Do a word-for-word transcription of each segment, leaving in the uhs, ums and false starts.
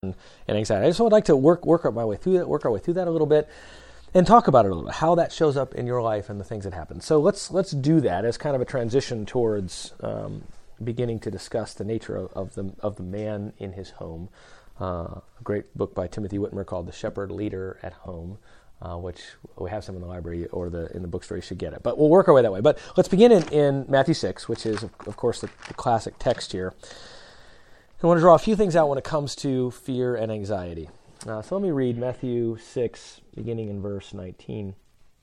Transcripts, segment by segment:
and anxiety. I just would like to work work my way through that, work our way through that a little bit, and talk about it a little bit, how that shows up in your life and the things that happen. So let's let's do that as kind of a transition towards um, beginning to discuss the nature of, of the of the man in his home. Uh, a great book by Timothy Whitmer called The Shepherd Leader at Home, uh, which we have some in the library or the in the bookstore. You should get it. But we'll work our way that way. But let's begin in, in Matthew six, which is, of, of course, the, the classic text here. I want to draw a few things out when it comes to fear and anxiety. Uh, so let me read Matthew six, beginning in verse nineteen.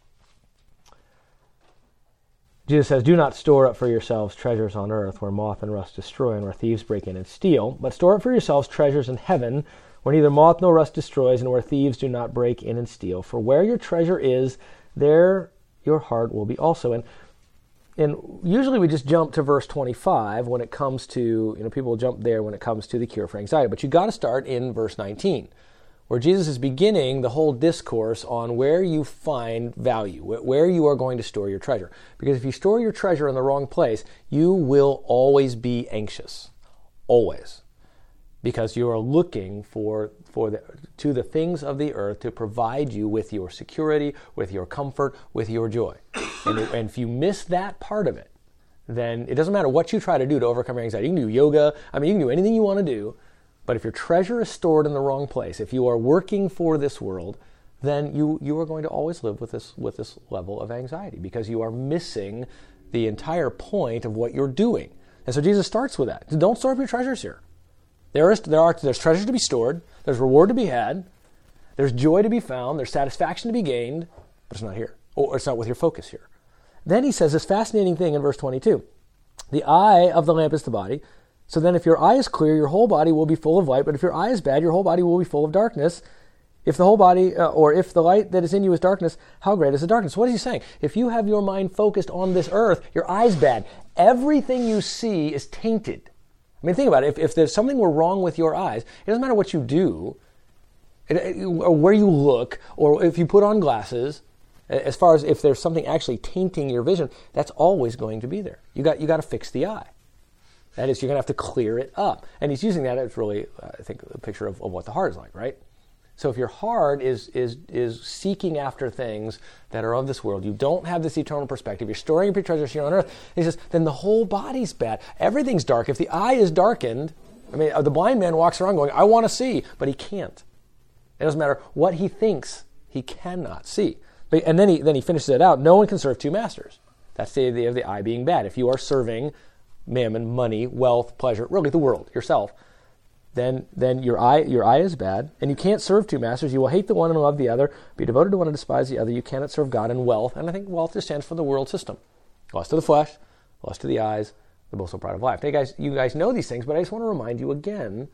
Jesus says, "Do not store up for yourselves treasures on earth, where moth and rust destroy, and where thieves break in and steal. But store up for yourselves treasures in heaven, where neither moth nor rust destroys, and where thieves do not break in and steal. For where your treasure is, there your heart will be also." And And usually we just jump to verse twenty-five when it comes to, you know, people jump there when it comes to the cure for anxiety. But you got to start in verse nineteen, where Jesus is beginning the whole discourse on where you find value, where you are going to store your treasure. Because if you store your treasure in the wrong place, you will always be anxious. Always. Because you are looking for for the, to the things of the earth to provide you with your security, with your comfort, with your joy. And, it, and if you miss that part of it, then it doesn't matter what you try to do to overcome your anxiety. You can do yoga. I mean, you can do anything you want to do. But if your treasure is stored in the wrong place, if you are working for this world, then you you are going to always live with this with this level of anxiety because you are missing the entire point of what you're doing. And so Jesus starts with that. Don't store up your treasures here. There is there are there's treasure to be stored, there's reward to be had, there's joy to be found, there's satisfaction to be gained, but it's not here. Or it's not with your focus here. Then he says this fascinating thing in verse twenty-two. The eye of the lamp is the body. So then if your eye is clear, your whole body will be full of light. But if your eye is bad, your whole body will be full of darkness. If the whole body, uh, or if the light that is in you is darkness, how great is the darkness? What is he saying? If you have your mind focused on this earth, your eye's bad. Everything you see is tainted. I mean, think about it. If, if there's something were wrong with your eyes, it doesn't matter what you do, it, it, or where you look, or if you put on glasses. As far as if there's something actually tainting your vision, that's always going to be there. You got you got to fix the eye. That is, you're going to have to clear it up. And he's using that as really, uh, I think, a picture of, of what the heart is like, right? So if your heart is is is seeking after things that are of this world, you don't have this eternal perspective, you're storing up your treasures here on earth, he says, then the whole body's bad. Everything's dark. If the eye is darkened, I mean, the blind man walks around going, I want to see, but he can't. It doesn't matter what he thinks, he cannot see. But, and then he then he finishes it out, no one can serve two masters. That's the idea of the eye being bad. If you are serving mammon, money, wealth, pleasure, really the world, yourself, then then your eye your eye is bad, and you can't serve two masters. You will hate the one and love the other, be devoted to one and despise the other. You cannot serve God and wealth. And I think wealth just stands for the world system. Lust of the flesh, lust of the eyes, the boastful pride of life. Now, you guys, you guys know these things, but I just want to remind you again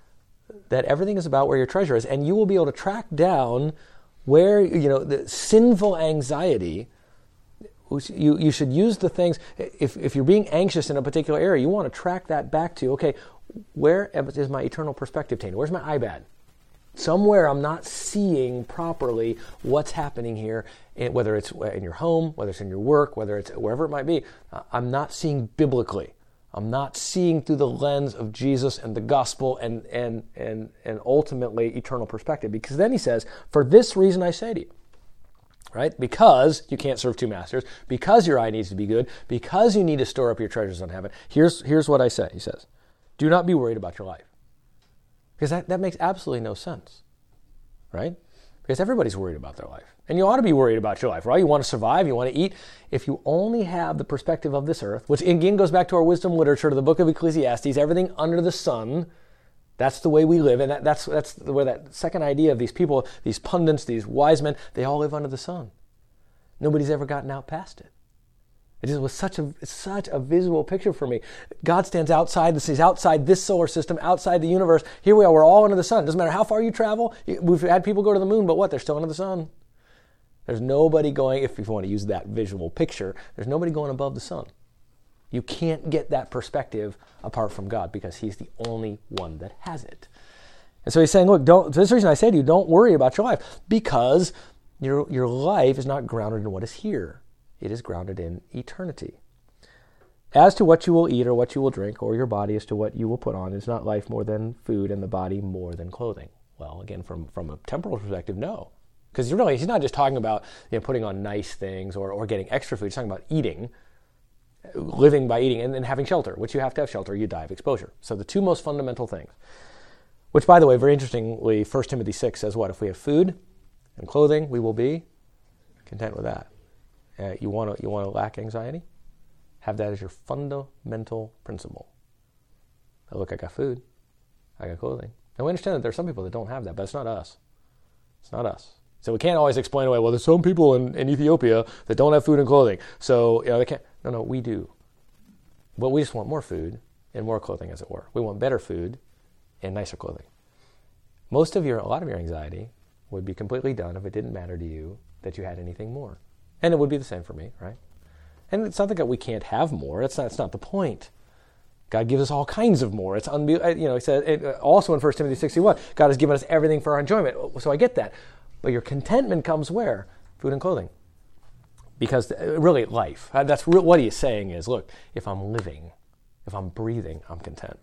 that everything is about where your treasure is, and you will be able to track down where, you know, the sinful anxiety. You you should use the things, if, if you're being anxious in a particular area, you want to track that back to, okay, where is my eternal perspective tainted? Where's my eye bad? Somewhere I'm not seeing properly what's happening here, whether it's in your home, whether it's in your work, whether it's wherever it might be. I'm not seeing biblically. I'm not seeing through the lens of Jesus and the gospel and, and, and, and ultimately eternal perspective. Because then he says, for this reason I say to you, right? Because you can't serve two masters, because your eye needs to be good, because you need to store up your treasures in heaven. Here's, here's what I say, he says. Do not be worried about your life. Because that, that makes absolutely no sense, right? Because everybody's worried about their life. And you ought to be worried about your life, right? You want to survive, you want to eat. If you only have the perspective of this earth, which again goes back to our wisdom literature, to the book of Ecclesiastes, everything under the sun, that's the way we live. And that, that's that's where that second idea of these people, these pundits, these wise men, they all live under the sun. Nobody's ever gotten out past it. It just was such a such a visual picture for me. God stands outside this, he's outside this solar system, outside the universe. Here we are, we're all under the sun. Doesn't matter how far you travel. We've had people go to the moon, but what? They're still under the sun. There's nobody going, if you want to use that visual picture, there's nobody going above the sun. You can't get that perspective apart from God because he's the only one that has it. And so he's saying, look, don't, for this reason I say to you, don't worry about your life because your, your life is not grounded in what is here. It is grounded in eternity. As to what you will eat or what you will drink, or your body as to what you will put on, is not life more than food and the body more than clothing? Well, again, from, from a temporal perspective, no. Because really, he's not just talking about you know, putting on nice things or, or getting extra food. He's talking about eating, living by eating, and then having shelter, which you have to have shelter, you die of exposure. So the two most fundamental things, which, by the way, very interestingly, First Timothy six says what? If we have food and clothing, we will be content with that. Uh, you want to you want to lack anxiety? Have that as your fundamental principle. Now, look, I got food. I got clothing. Now, we understand that there are some people that don't have that, but it's not us. It's not us. So we can't always explain away, well, there's some people in, in Ethiopia that don't have food and clothing. So, you know, they can't. No, no, we do. But we just want more food and more clothing, as it were. We want better food and nicer clothing. Most of your, a lot of your anxiety would be completely done if it didn't matter to you that you had anything more. And it would be the same for me, right? And it's not that we can't have more. That's not, that's not the point. God gives us all kinds of more. It's unbe- you know, he said it, also in First Timothy six one, God has given us everything for our enjoyment. So I get that. But your contentment comes where? Food and clothing. Because really, life. That's re- what he is saying is, look, if I'm living, if I'm breathing, I'm content.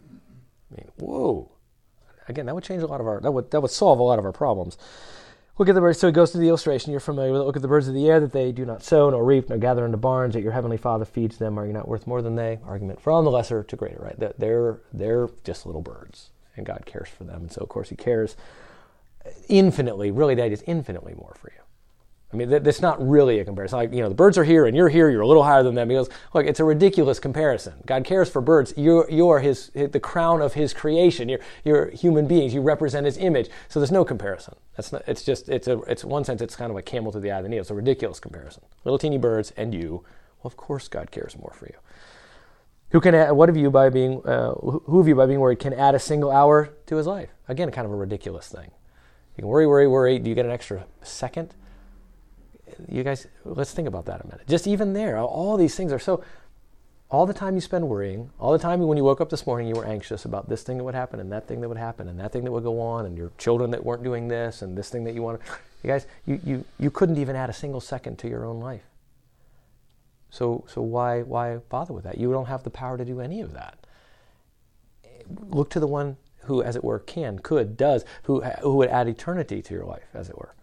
I mean, whoa. Again, that would change a lot of our, that would that would solve a lot of our problems. Look at the birds. So he goes to the illustration. You're familiar with it. Look at the birds of the air, that they do not sow, nor reap, nor gather into barns, yet your heavenly Father feeds them. Are you not worth more than they? Argument from the lesser to greater, right? They're, they're just little birds, and God cares for them. And so, of course, he cares infinitely, really, that is infinitely more for you. I mean, that's not really a comparison. Like, you know, the birds are here and you're here, you're a little higher than them. He goes, look, it's a ridiculous comparison. God cares for birds. You're, you're his, the crown of his creation. You're, you're human beings. You represent his image. So there's no comparison. That's not, it's just, it's a, it's in one sense, it's kind of a camel to the eye of the needle. It's a ridiculous comparison. Little teeny birds and you. Well, of course God cares more for you. Who can add, what of you by being, uh, who of you by being worried can add a single hour to his life? Again, kind of a ridiculous thing. You can worry, worry, worry. Do you get an extra second? You guys, let's think about that a minute. Just even there, all these things are so, all the time you spend worrying, all the time when you woke up this morning, you were anxious about this thing that would happen and that thing that would happen and that thing that would go on and your children that weren't doing this and this thing that you want to, you guys, you, you, you couldn't even add a single second to your own life. So, so why, why bother with that? You don't have the power to do any of that. Look to the one who, as it were, can, could, does, who, who would add eternity to your life, as it were.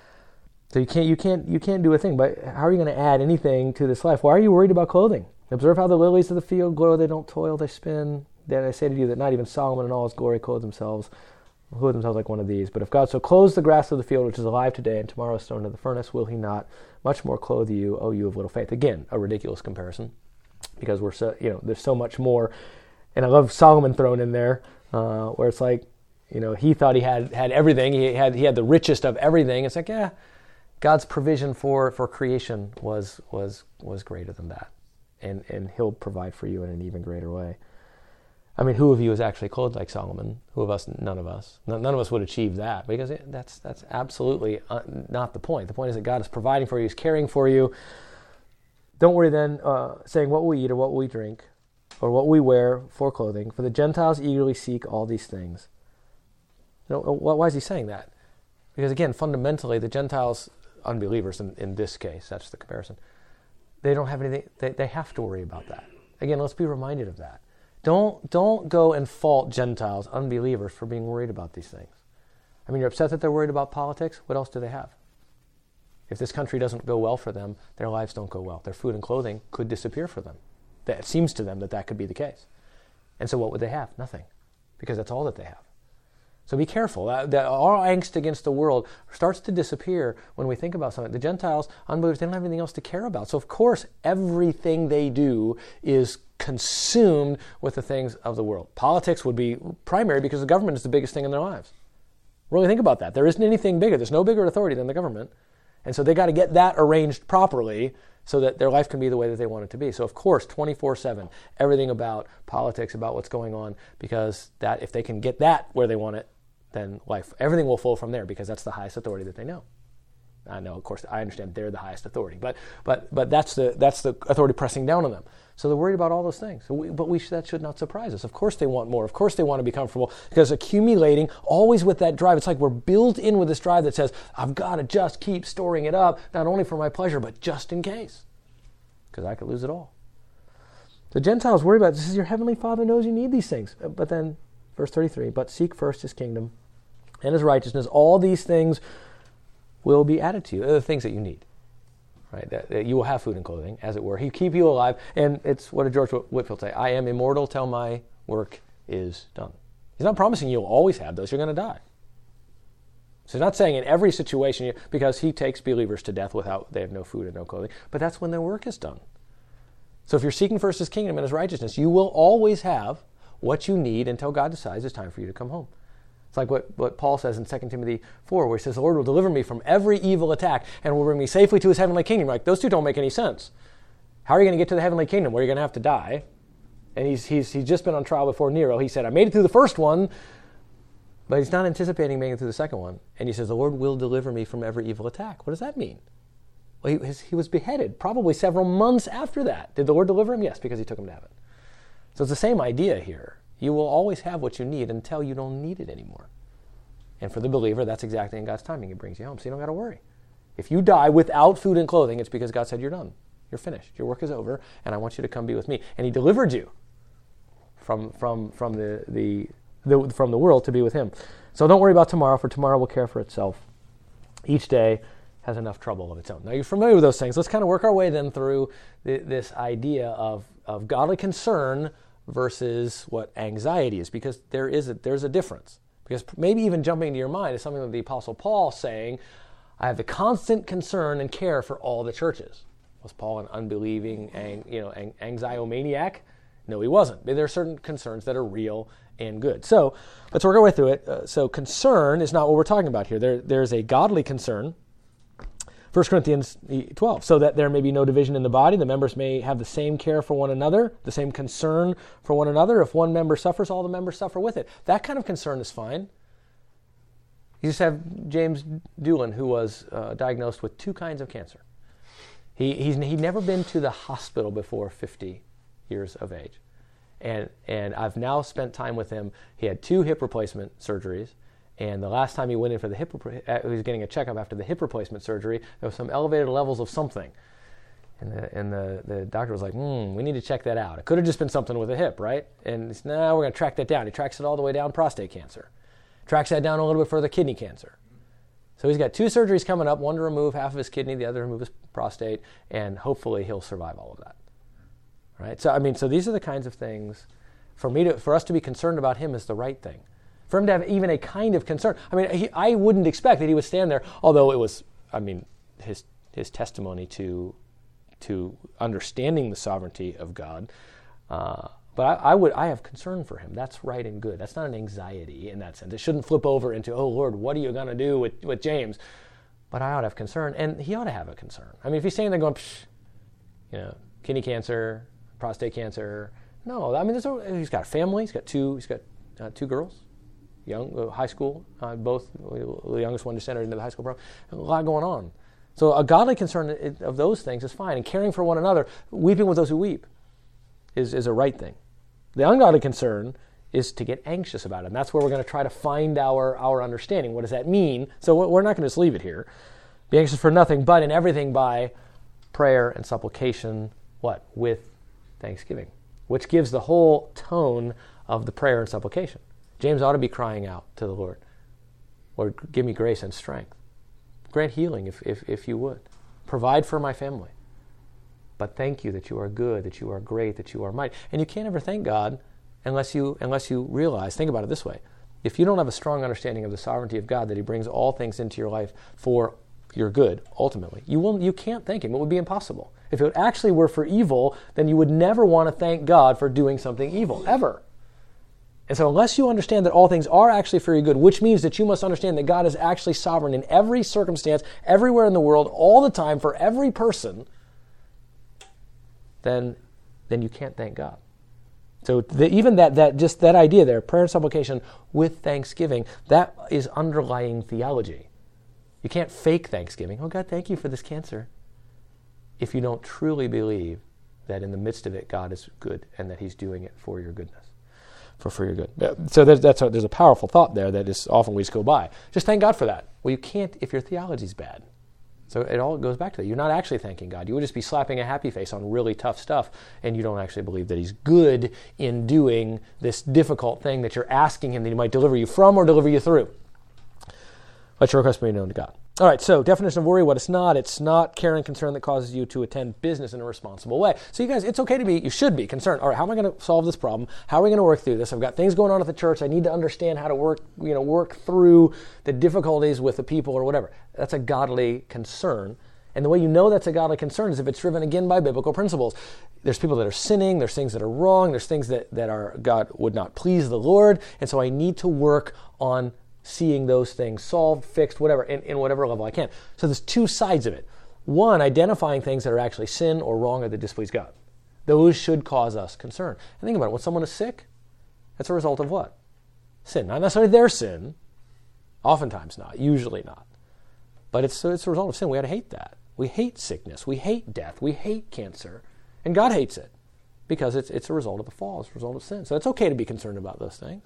So you can't, you can't, you can't do a thing. But how are you going to add anything to this life? Why are you worried about clothing? Observe how the lilies of the field grow; they don't toil, they spin. Then I say to you that not even Solomon in all his glory clothed themselves, clothed themselves like one of these. But if God so clothes the grass of the field, which is alive today and tomorrow is thrown into the furnace, will He not much more clothe you, O you of little faith? Again, a ridiculous comparison, because we're so, you know, there's so much more. And I love Solomon thrown in there, uh, where it's like, you know, he thought he had had everything. He had he had the richest of everything. It's like, yeah. God's provision for, for creation was was was greater than that, and and He'll provide for you in an even greater way. I mean, who of you is actually clothed like Solomon? Who of us? None of us. None of us would achieve that, because it, that's that's absolutely not the point. The point is that God is providing for you, He's caring for you. Don't worry then, uh, saying what will we eat or what will we drink, or what we wear for clothing. For the Gentiles eagerly seek all these things. You know, why is He saying that? Because again, fundamentally, the Gentiles, unbelievers in, in this case, that's the comparison, they don't have anything, they, they have to worry about that. Again, let's be reminded of that. Don't don't go and fault Gentiles, unbelievers, for being worried about these things. I mean, you're upset that they're worried about politics? What else do they have? If this country doesn't go well for them, their lives don't go well. Their food and clothing could disappear for them. It seems to them that that could be the case. And so what would they have? Nothing. Because that's all that they have. So be careful. Uh, the, our angst against the world starts to disappear when we think about something. The Gentiles, unbelievers, they don't have anything else to care about. So of course, everything they do is consumed with the things of the world. Politics would be primary because the government is the biggest thing in their lives. Really think about that. There isn't anything bigger. There's no bigger authority than the government. And so they got to get that arranged properly so that their life can be the way that they want it to be. So of course, twenty-four seven, everything about politics, about what's going on, because that if they can get that where they want it, then life, everything will flow from there, because that's the highest authority that they know. I know, of course, I understand they're the highest authority, but but but that's the that's the authority pressing down on them. So they're worried about all those things. So we, but we that should not surprise us. Of course they want more. Of course they want to be comfortable, because accumulating, always with that drive, it's like we're built in with this drive that says, I've got to just keep storing it up, not only for my pleasure, but just in case, because I could lose it all. The Gentiles worry about this. Is your heavenly Father knows you need these things. But then, verse thirty-three, but seek first his kingdom and his righteousness. All these things will be added to you. They're the things that you need. Right? That, that you will have food and clothing, as it were. He keep you alive. And it's, what did George Whitefield say? I am immortal till my work is done. He's not promising you'll always have those. You're going to die. So he's not saying in every situation, because he takes believers to death without, they have no food and no clothing. But that's when their work is done. So if you're seeking first his kingdom and his righteousness, you will always have what you need until God decides it's time for you to come home. It's like what, what Paul says in Second Timothy four, where he says, the Lord will deliver me from every evil attack and will bring me safely to his heavenly kingdom. Like, those two don't make any sense. How are you going to get to the heavenly kingdom where you're going to have to die? And he's, he's, he's just been on trial before Nero. He said, I made it through the first one, but he's not anticipating making it through the second one. And he says, the Lord will deliver me from every evil attack. What does that mean? Well, he, his, he was beheaded probably several months after that. Did the Lord deliver him? Yes, because he took him to heaven. So it's the same idea here. You will always have what you need until you don't need it anymore. And for the believer, that's exactly in God's timing. He brings you home, so you don't got to worry. If you die without food and clothing, it's because God said you're done. You're finished. Your work is over, and I want you to come be with me. And he delivered you from from from the, the, the from the world to be with him. So don't worry about tomorrow, for tomorrow will care for itself. Each day has enough trouble of its own. Now, you're familiar with those things. Let's kind of work our way then through the, this idea of, of godly concern versus what anxiety is, because there is a, there's a difference. Because maybe even jumping into your mind is something that the Apostle Paul saying, I have the constant concern and care for all the churches. Was Paul an unbelieving, ang, you know, ang, anxiomaniac? No, he wasn't. But there are certain concerns that are real and good. So let's work our way through it. Uh, so concern is not what we're talking about here. There, there's a godly concern. First Corinthians twelve, so that there may be no division in the body. The members may have the same care for one another, the same concern for one another. If one member suffers, all the members suffer with it. That kind of concern is fine. You just have James Doolin, who was uh, diagnosed with two kinds of cancer. He, he's, he'd never been to the hospital before fifty years of age. And, and I've now spent time with him. He had two hip replacement surgeries. And the last time he went in for the hip, uh, he was getting a checkup after the hip replacement surgery, there was some elevated levels of something. And the, and the, the doctor was like, hmm, we need to check that out. It could have just been something with the hip, right? And he said, no, we're going to track that down. He tracks it all the way down, prostate cancer. Tracks that down a little bit further, kidney cancer. So he's got two surgeries coming up, one to remove half of his kidney, the other to remove his prostate, and hopefully he'll survive all of that. Right? So, I mean, so these are the kinds of things, for me to, for us to be concerned about him is the right thing. For him to have even a kind of concern. I mean, he, I wouldn't expect that he would stand there, although it was, I mean, his his testimony to to understanding the sovereignty of God. Uh, but I, I would, I have concern for him. That's right and good. That's not an anxiety in that sense. It shouldn't flip over into, oh Lord, what are you going to do with, with James? But I ought to have concern, and he ought to have a concern. I mean, if he's standing there going, Psh, you know, kidney cancer, prostate cancer, no. I mean, there's a, he's got a family. He's got two. He's got uh, two girls. Young, uh, high school, uh, both, the youngest one just entered into the high school program. A lot going on. So a godly concern of those things is fine. And caring for one another, weeping with those who weep, is, is a right thing. The ungodly concern is to get anxious about it. And that's where we're going to try to find our, our understanding. What does that mean? So we're not going to just leave it here. Be anxious for nothing, but in everything by prayer and supplication, what? With thanksgiving, which gives the whole tone of the prayer and supplication. James ought to be crying out to the Lord, Lord, give me grace and strength. Grant healing if, if, if you would. Provide for my family. But thank you that you are good, that you are great, that you are mighty. And you can't ever thank God unless you unless you realize, think about it this way, if you don't have a strong understanding of the sovereignty of God, that he brings all things into your life for your good, ultimately, you will you can't thank him. It would be impossible. If it actually were for evil, then you would never want to thank God for doing something evil, ever. And so unless you understand that all things are actually for your good, which means that you must understand that God is actually sovereign in every circumstance, everywhere in the world, all the time, for every person, then, then you can't thank God. So the, even that, that just that idea there, prayer and supplication with thanksgiving, that is underlying theology. You can't fake thanksgiving. Oh God, thank you for this cancer. If you don't truly believe that in the midst of it, God is good and that he's doing it for your goodness. For, for your good. So there's, that's a, there's a powerful thought there that is often we just go by. Just thank God for that. Well, you can't if your theology's bad. So it all goes back to that. You're not actually thanking God. You would just be slapping a happy face on really tough stuff, and you don't actually believe that he's good in doing this difficult thing that you're asking him that he might deliver you from or deliver you through. Let your request be known to God. All right, so definition of worry, what it's not. It's not care and concern that causes you to attend business in a responsible way. So you guys, it's okay to be, you should be concerned. All right, how am I going to solve this problem? How are we going to work through this? I've got things going on at the church. I need to understand how to work, you know, work through the difficulties with the people or whatever. That's a godly concern. And the way you know that's a godly concern is if it's driven again by biblical principles. There's people that are sinning. There's things that are wrong. There's things that, that are God would not please the Lord. And so I need to work on seeing those things solved, fixed, whatever, in, in whatever level I can. So there's two sides of it. One, identifying things that are actually sin or wrong or that displease God. Those should cause us concern. And think about it. When someone is sick, that's a result of what? Sin. Not necessarily their sin. Oftentimes not. Usually not. But it's, it's a result of sin. We ought to hate that. We hate sickness. We hate death. We hate cancer. And God hates it because it's, it's a result of the fall. It's a result of sin. So it's okay to be concerned about those things.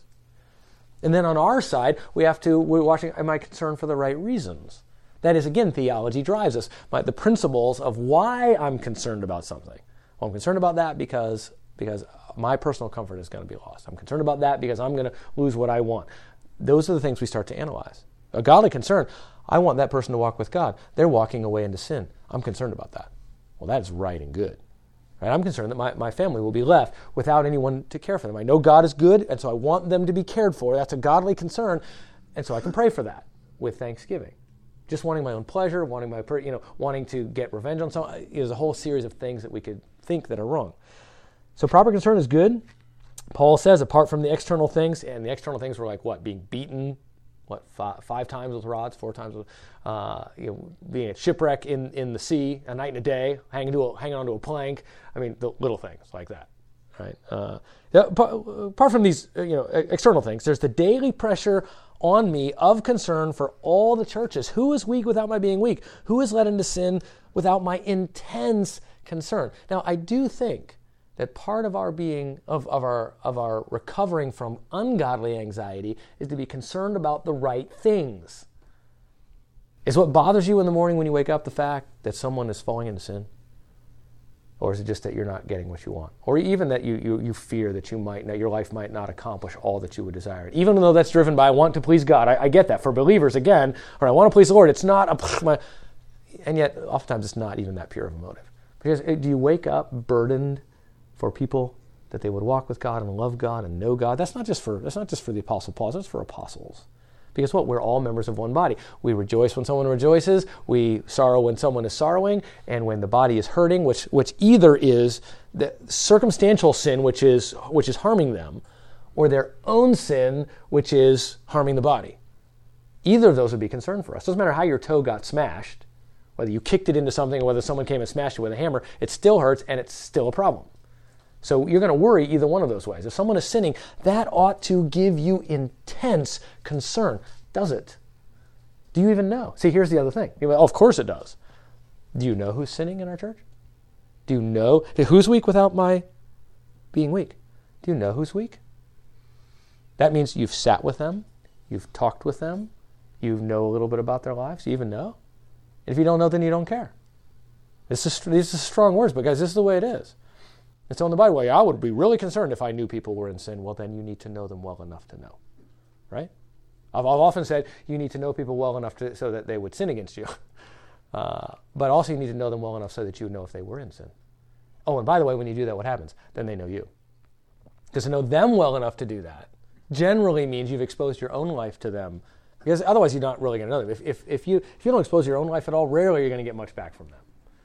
And then on our side, we have to, we're watching, am I concerned for the right reasons? That is, again, theology drives us. My, the principles of why I'm concerned about something. Well, I'm concerned about that because, because my personal comfort is going to be lost. I'm concerned about that because I'm going to lose what I want. Those are the things we start to analyze. A godly concern, I want that person to walk with God. They're walking away into sin. I'm concerned about that. Well, that is right and good. Right? I'm concerned that my, my family will be left without anyone to care for them. I know God is good, and so I want them to be cared for. That's a godly concern, and so I can pray for that with thanksgiving. Just wanting my own pleasure, wanting my, you know, wanting to get revenge on someone, there's a whole series of things that we could think that are wrong. So proper concern is good. Paul says, apart from the external things, and the external things were like what? Being beaten, what, five, five times with rods, four times with, uh, you know, being at shipwreck in, in the sea, a night and a day, hanging to a, hanging onto a plank. I mean, the little things like that, right? Uh, apart from these, you know, external things, there's the daily pressure on me of concern for all the churches. Who is weak without my being weak? Who is led into sin without my intense concern? Now, I do think that part of our being, of, of our of our recovering from ungodly anxiety is to be concerned about the right things. Is what bothers you in the morning when you wake up the fact that someone is falling into sin? Or is it just that you're not getting what you want? Or even that you you, you fear that you might not, your life might not accomplish all that you would desire. Even though that's driven by I want to please God. I, I get that. For believers, again, or I want to please the Lord, it's not a... My, and yet, oftentimes, it's not even that pure of a motive. Because do you wake up burdened for people that they would walk with God and love God and know God? That's not just for that's not just for the Apostle Paul. That's for apostles. Because what? We're all members of one body. We rejoice when someone rejoices. We sorrow when someone is sorrowing. And when the body is hurting, which which either is the circumstantial sin, which is which is harming them, or their own sin, which is harming the body. Either of those would be concern for us. Doesn't matter how your toe got smashed, whether you kicked it into something or whether someone came and smashed it with a hammer, it still hurts and it's still a problem. So you're going to worry either one of those ways. If someone is sinning, that ought to give you intense concern. Does it? Do you even know? See, here's the other thing. Oh, of course it does. Do you know who's sinning in our church? Do you know who's weak without my being weak? Do you know who's weak? That means you've sat with them, you've talked with them, you know a little bit about their lives, you even know. And if you don't know, then you don't care. This is, these are strong words, but guys, this is the way it is. And so in the Bible, I would be really concerned if I knew people were in sin. Well, then you need to know them well enough to know, right? I've, I've often said you need to know people well enough to, so that they would sin against you. Uh, but also you need to know them well enough so that you know if they were in sin. Oh, and by the way, when you do that, what happens? Then they know you. Because to know them well enough to do that generally means you've exposed your own life to them. Because otherwise you're not really going to know them. If, if, if, you, if you don't expose your own life at all, rarely you're going to get much back from them.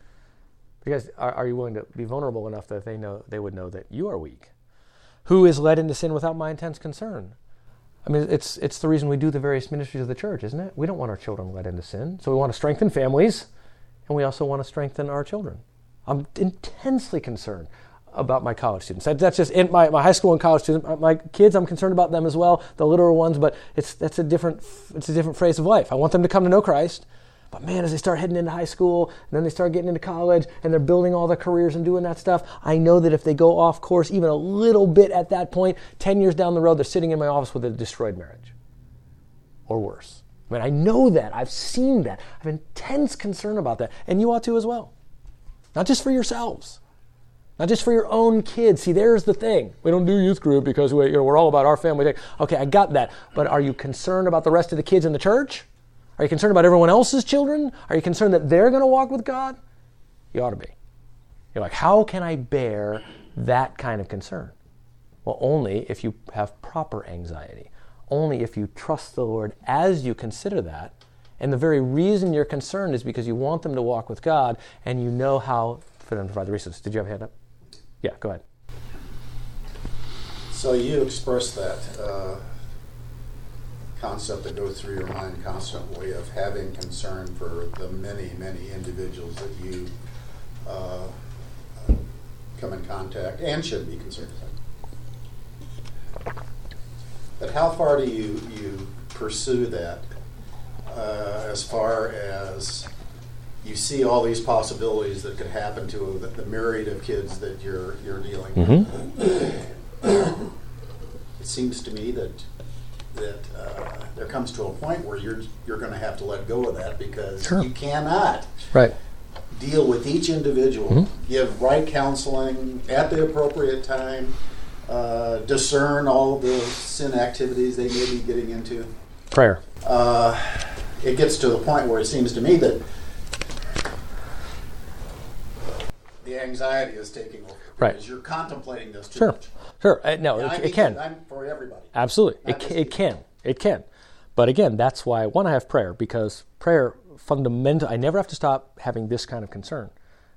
Because are, are you willing to be vulnerable enough that they know they would know that you are weak? Who is led into sin without my intense concern? I mean, it's it's the reason we do the various ministries of the church, isn't it? We don't want our children led into sin. So we want to strengthen families, and we also want to strengthen our children. I'm intensely concerned about my college students. That, that's just in my, my high school and college students. My, my kids, I'm concerned about them as well, the literal ones, but it's that's a different it's a different phase of life. I want them to come to know Christ. But man, as they start heading into high school, and then they start getting into college, and they're building all their careers and doing that stuff, I know that if they go off course even a little bit at that point, ten years down the road, they're sitting in my office with a destroyed marriage. Or worse. I mean, I know that. I've seen that. I have intense concern about that. And you ought to as well. Not just for yourselves. Not just for your own kids. See, there's the thing. We don't do youth group because we, you know, we're all about our family. Okay, I got that. But are you concerned about the rest of the kids in the church? Are you concerned about everyone else's children? Are you concerned that they're going to walk with God? You ought to be. You're like, how can I bear that kind of concern? Well, only if you have proper anxiety. Only if you trust the Lord as you consider that. And the very reason you're concerned is because you want them to walk with God and you know how for them to provide the resources. Did you have a hand up? Yeah, go ahead. So you expressed that uh, concept that goes through your mind constantly of having concern for the many, many individuals that you uh, come in contact and should be concerned with. But how far do you, you pursue that uh, as far as you see all these possibilities that could happen to the, the myriad of kids that you're you're dealing mm-hmm. with? It seems to me that that uh, there comes to a point where you're you're going to have to let go of that because sure. you cannot right. deal with each individual, mm-hmm. give right counseling at the appropriate time, uh, discern all the sin activities they may be getting into. Prayer. Uh, it gets to the point where it seems to me that the anxiety is taking over. Right. Because you're contemplating this too sure. much. Sure. Uh, no, And it, I it mean, can. I'm for everybody. Absolutely. Not It, just it you. can. It can. But again, that's why I want to have prayer, because prayer fundamental. I never have to stop having this kind of concern.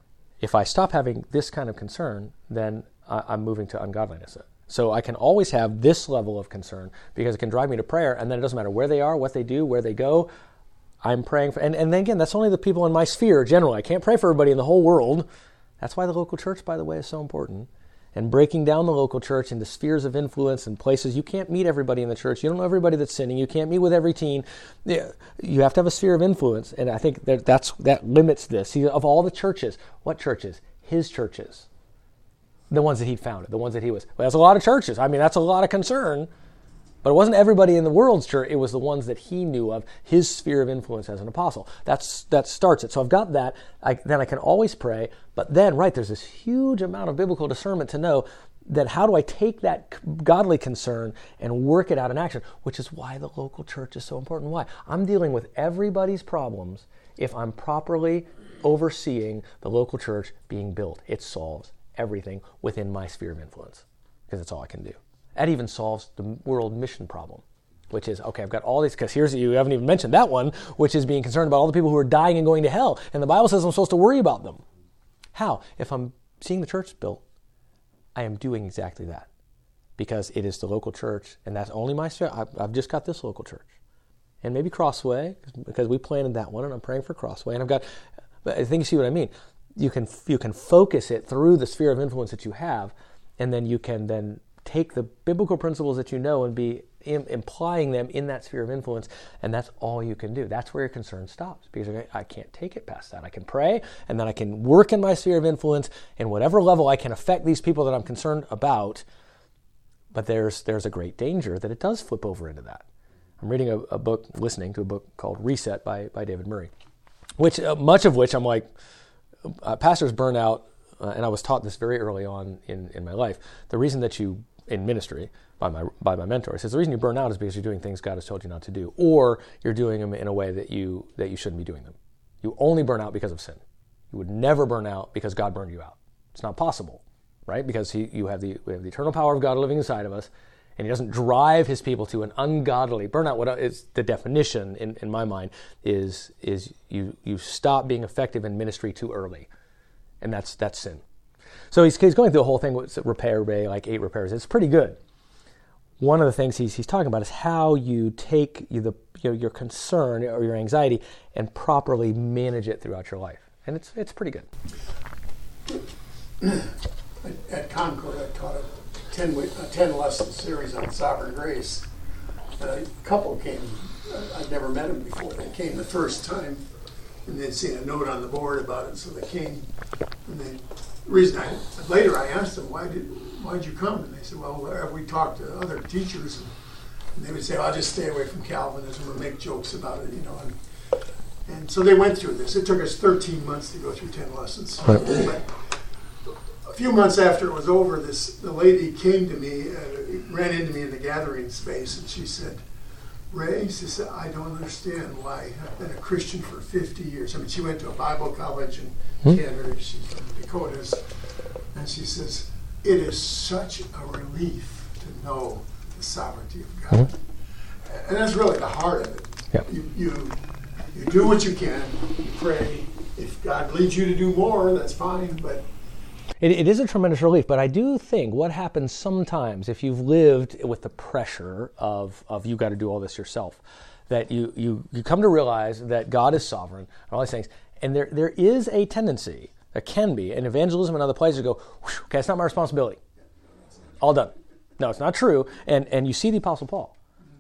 If I stop having this kind of concern, then I, I'm moving to ungodliness. So I can always have this level of concern because it can drive me to prayer, and then it doesn't matter where they are, what they do, where they go. I'm praying for, and, and then again, that's only the people in my sphere generally. I can't pray for everybody in the whole world. That's why the local church, by the way, is so important. And breaking down the local church into spheres of influence and places. You can't meet everybody in the church. You don't know everybody that's sinning. You can't meet with every teen. You have to have a sphere of influence, and I think that that's, that limits this. See, of all the churches, what churches? His churches. The ones that he founded, the ones that he was. Well, that's a lot of churches. I mean, that's a lot of concern. But it wasn't everybody in the world's church. It was the ones that he knew of, his sphere of influence as an apostle. That's that starts it. So I've got that. I, then I can always pray. But then, right, there's this huge amount of biblical discernment to know that how do I take that godly concern and work it out in action, which is why the local church is so important. Why? I'm dealing with everybody's problems if I'm properly overseeing the local church being built. It solves everything within my sphere of influence because that's all I can do. That even solves the world mission problem, which is, okay, I've got all these, because here's, you haven't even mentioned that one, which is being concerned about all the people who are dying and going to hell. And the Bible says I'm supposed to worry about them. How? If I'm seeing the church built, I am doing exactly that. Because it is the local church, and that's only my sphere. I've, I've just got this local church. And maybe Crossway, because we planted that one, and I'm praying for Crossway. And I've got, but I think you see what I mean. You can, you can focus it through the sphere of influence that you have, and then you can then take the biblical principles that you know and be im- implying them in that sphere of influence, and that's all you can do. That's where your concern stops, because I can't take it past that. I can pray, and then I can work in my sphere of influence, and whatever level I can affect these people that I'm concerned about, but there's there's a great danger that it does flip over into that. I'm reading a, a book, listening to a book called Reset by, by David Murray, which uh, much of which I'm like, uh, pastors burn out, uh, and I was taught this very early on in, in my life. The reason that you in ministry by my by my mentor. He says the reason you burn out is because you're doing things God has told you not to do, or you're doing them in a way that you that you shouldn't be doing them. You only burn out because of sin. You would never burn out because God burned you out. It's not possible, right? Because he, you have the we have the eternal power of God living inside of us, and He doesn't drive His people to an ungodly burnout. What is the definition in, in my mind is is you you stop being effective in ministry too early, and that's that's sin. So he's, he's going through the whole thing with repair bay, like eight repairs. It's pretty good. One of the things he's he's talking about is how you take you the you know, your concern or your anxiety and properly manage it throughout your life, and it's it's pretty good. At Concord, I taught a ten a ten lesson series on sovereign grace, and a couple came. I'd never met them before. They came the first time, and they'd seen a note on the board about it, so they came. And they, the reason I later I asked them why did why'd you come, and they said, well, we talked to other teachers, and And they would say, I'll just stay away from Calvinism or make jokes about it, you know. And, and so they went through this. It took us thirteen months to go through ten lessons. Right. But a few months after it was over, this the lady came to me, uh, ran into me in the gathering space, and she said, Ray, she said, I don't understand why I've been a Christian for fifty years. I mean, she went to a Bible college in Hmm? Canada. She's from the Dakotas. And she says, it is such a relief to know the sovereignty of God. Hmm? And that's really the heart of it. Yep. You, you, you do what you can, you pray. If God leads you to do more, that's fine, but It, it is a tremendous relief, but I do think what happens sometimes if you've lived with the pressure of, of you got to do all this yourself, that you, you, you come to realize that God is sovereign and all these things, and there there is a tendency, there can be, in evangelism and other places to go, okay, it's not my responsibility. All done. No, it's not true. And, and you see the Apostle Paul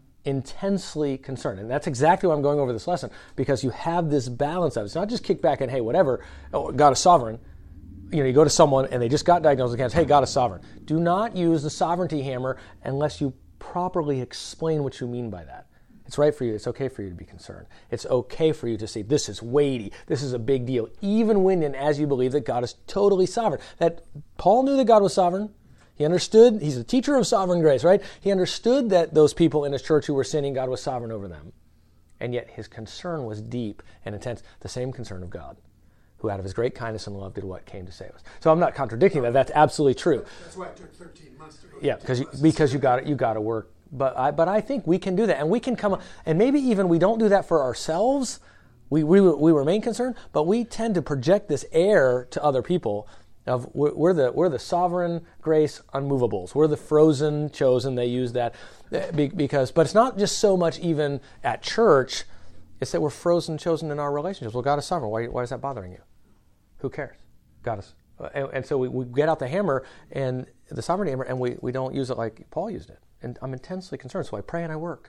intensely concerned. And that's exactly why I'm going over this lesson, because you have this balance of it. It's not just kick back and, hey, whatever, oh, God is sovereign. You know, you go to someone and they just got diagnosed with cancer. Hey, God is sovereign. Do not use the sovereignty hammer unless you properly explain what you mean by that. It's right for you. It's okay for you to be concerned. It's okay for you to say, this is weighty. This is a big deal. Even when and as you believe that God is totally sovereign. That Paul knew that God was sovereign. He understood. He's a teacher of sovereign grace, right? He understood that those people in his church who were sinning, God was sovereign over them. And yet his concern was deep and intense. The same concern of God, who out of his great kindness and love did what came to save us. So I'm not contradicting that. That's absolutely true. that's why it took thirteen months to go. Yeah, because you, because you got you got to work. But I but I think we can do that, and we can come. And maybe even we don't do that for ourselves. We we we remain concerned, but we tend to project this air to other people. Of we're, we're the we're the sovereign grace unmovables. We're the frozen chosen. They use that because, but it's not just so much even at church. It's that we're frozen chosen in our relationships. Well, God is sovereign. Why why is that bothering you? Who cares? God is. And, and so we, we get out the hammer and the sovereignty hammer, and we, we don't use it like Paul used it. And I'm intensely concerned, so I pray and I work.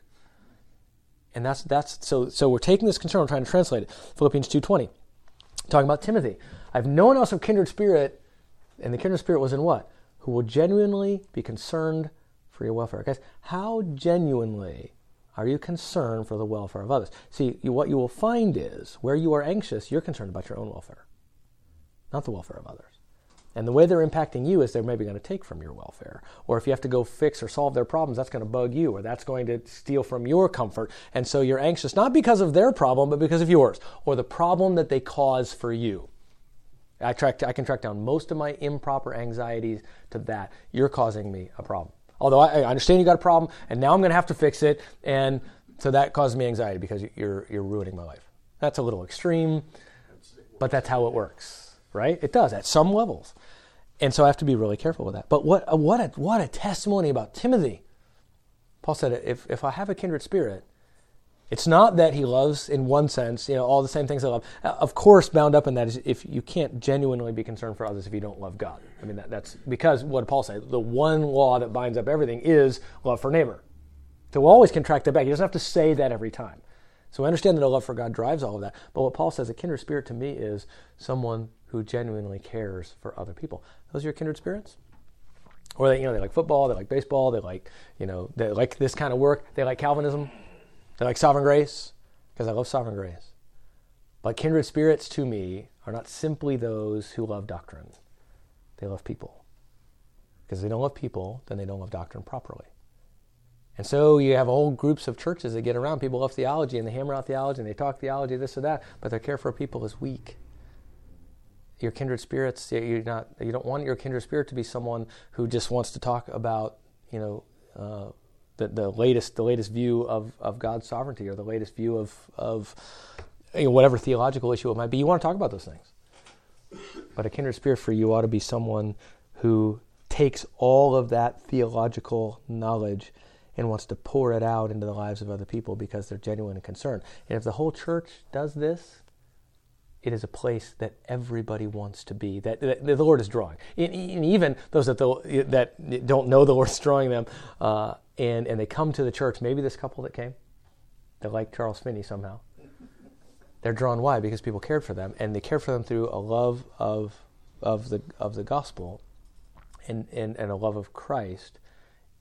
And that's that's so so we're taking this concern, we're trying to translate it. Philippians two twenty, talking about Timothy. I have no one else of kindred spirit, and the kindred spirit was in what? Who will genuinely be concerned for your welfare. Guys, how genuinely are you concerned for the welfare of others? See, you, what you will find is, where you are anxious, you're concerned about your own welfare, not the welfare of others. And the way they're impacting you is they're maybe going to take from your welfare. Or if you have to go fix or solve their problems, that's going to bug you, or that's going to steal from your comfort. And so you're anxious, not because of their problem, but because of yours, or the problem that they cause for you. I, track, I can track down most of my improper anxieties to that. You're causing me a problem. Although I, I understand you got a problem, and now I'm going to have to fix it, and so that causes me anxiety because you're you're ruining my life. That's a little extreme, but that's how it works, right? It does at some levels. And so I have to be really careful with that. But what what a, what a testimony about Timothy. Paul said, if, if I have a kindred spirit, it's not that he loves, in one sense, you know, all the same things I love. Of course, bound up in that is if you can't genuinely be concerned for others if you don't love God. I mean, that, that's because what Paul said, the one law that binds up everything is love for neighbor. So we'll always contract that back. He doesn't have to say that every time. So I understand that a love for God drives all of that. But what Paul says, a kindred spirit to me is someone who genuinely cares for other people. Those are your kindred spirits? Or they, you know, they like football, they like baseball, they like, you know, they like this kind of work, they like Calvinism, they like sovereign grace, because I love sovereign grace. But kindred spirits to me are not simply those who love doctrine. They love people. Because if they don't love people, then they don't love doctrine properly. And so you have whole groups of churches that get around. People love theology, and they hammer out theology, and they talk theology, this or that, but their care for people is weak. Your kindred spirits, you're not, you don't want your kindred spirit to be someone who just wants to talk about, you know, uh, the, the latest the latest view of, of God's sovereignty, or the latest view of, of you know, whatever theological issue it might be. You want to talk about those things. But a kindred spirit for you ought to be someone who takes all of that theological knowledge and wants to pour it out into the lives of other people because they're genuine and concerned. And if the whole church does this, it is a place that everybody wants to be, that, that the Lord is drawing. And even those that, the, that don't know the Lord's drawing them, uh, and, and they come to the church, maybe this couple that came, they like Charles Finney somehow. They're drawn. Why? Because people cared for them, and they cared for them through a love of of the of the gospel and, and, and a love of Christ.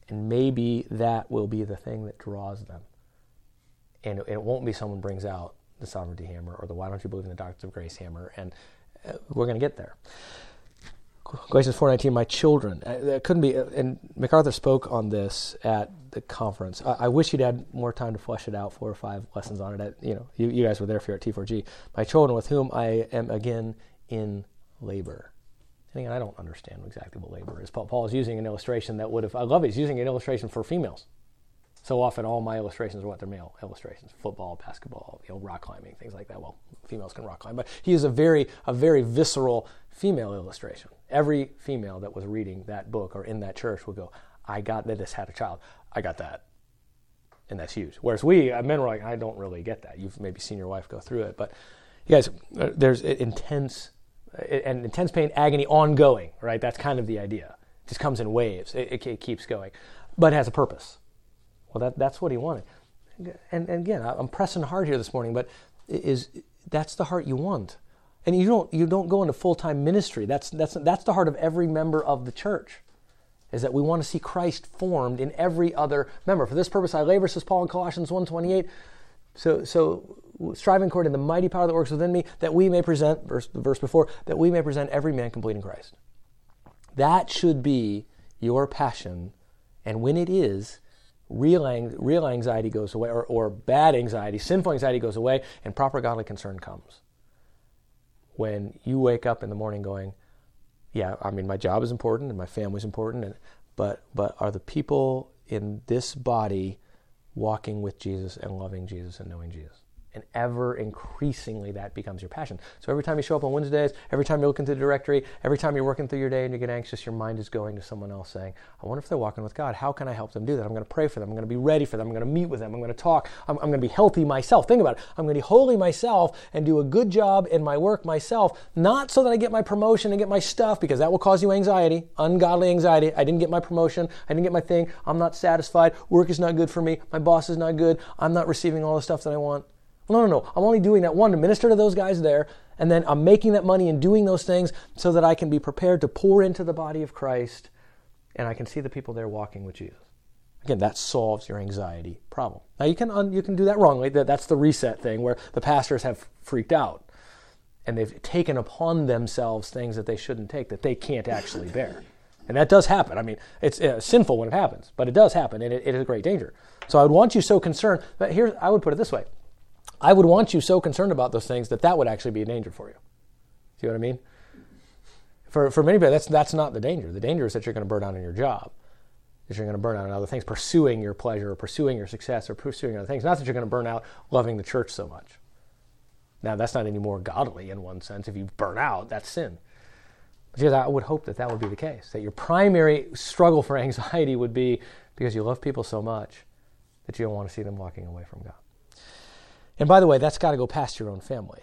And maybe that will be the thing that draws them. And it, it won't be someone brings out the sovereignty hammer or the why don't you believe in the doctrine of grace hammer. And uh, we're going to get there. Galatians four nineteen, my children. Uh, that couldn't be, uh, and MacArthur spoke on this at the conference. I, I wish he'd had more time to flesh it out, four or five lessons on it. At, you know, you, you guys were there for at T four G. My children with whom I am again in labor. And again, I don't understand exactly what labor is. Paul, Paul is using an illustration that would have, I love it, he's using an illustration for females. So often all my illustrations are what? They're male illustrations. Football, basketball, you know, rock climbing, things like that. Well, females can rock climb. But he is a very, a very visceral female illustration. Every female that was reading that book or in that church would go, I got that this had a child. I got that. And that's huge. Whereas we, men were like, I don't really get that. You've maybe seen your wife go through it. But you guys, there's intense, and intense pain, agony, ongoing, right? That's kind of the idea. It just comes in waves. It, it, it keeps going. But it has a purpose. Well, that that's what he wanted. And, and again, I'm pressing hard here this morning, but is that's the heart you want. And you don't you don't go into full-time ministry. That's that's that's the heart of every member of the church, is that we want to see Christ formed in every other member. For this purpose I labor, says Paul in Colossians one twenty-eight. So so striving according to the mighty power that works within me, that we may present, verse the verse before, that we may present every man complete in Christ. That should be your passion, and when it is, real ang- real anxiety goes away, or, or bad anxiety, sinful anxiety goes away, and proper godly concern comes. When you wake up in the morning going, yeah, I mean, my job is important and my family is important, and, but but are the people in this body walking with Jesus and loving Jesus and knowing Jesus? And ever increasingly that becomes your passion. So every time you show up on Wednesdays, every time you look into the directory, every time you're working through your day and you get anxious, your mind is going to someone else saying, I wonder if they're walking with God. How can I help them do that? I'm going to pray for them. I'm going to be ready for them. I'm going to meet with them. I'm going to talk. I'm, I'm going to be healthy myself. Think about it. I'm going to be holy myself and do a good job in my work myself, not so that I get my promotion and get my stuff, because that will cause you anxiety, ungodly anxiety. I didn't get my promotion. I didn't get my thing. I'm not satisfied. Work is not good for me. My boss is not good. I'm not receiving all the stuff that I want. No, no, no. I'm only doing that, one, to minister to those guys there, and then I'm making that money and doing those things so that I can be prepared to pour into the body of Christ, and I can see the people there walking with Jesus. Again, that solves your anxiety problem. Now, you can un- you can do that wrongly. That That's the reset thing, where the pastors have freaked out, and they've taken upon themselves things that they shouldn't take, that they can't actually bear. And that does happen. I mean, it's uh, sinful when it happens, but it does happen, and it, it is a great danger. So I would want you so concerned, but here, I would put it this way. I would want you so concerned about those things that that would actually be a danger for you. See what I mean? For for many people, that's that's not the danger. The danger is that you're going to burn out on your job, that you're going to burn out on other things, pursuing your pleasure or pursuing your success or pursuing other things. Not that you're going to burn out loving the church so much. Now, that's not any more godly in one sense. If you burn out, that's sin. Because I would hope that that would be the case, that your primary struggle for anxiety would be because you love people so much that you don't want to see them walking away from God. And by the way, that's got to go past your own family.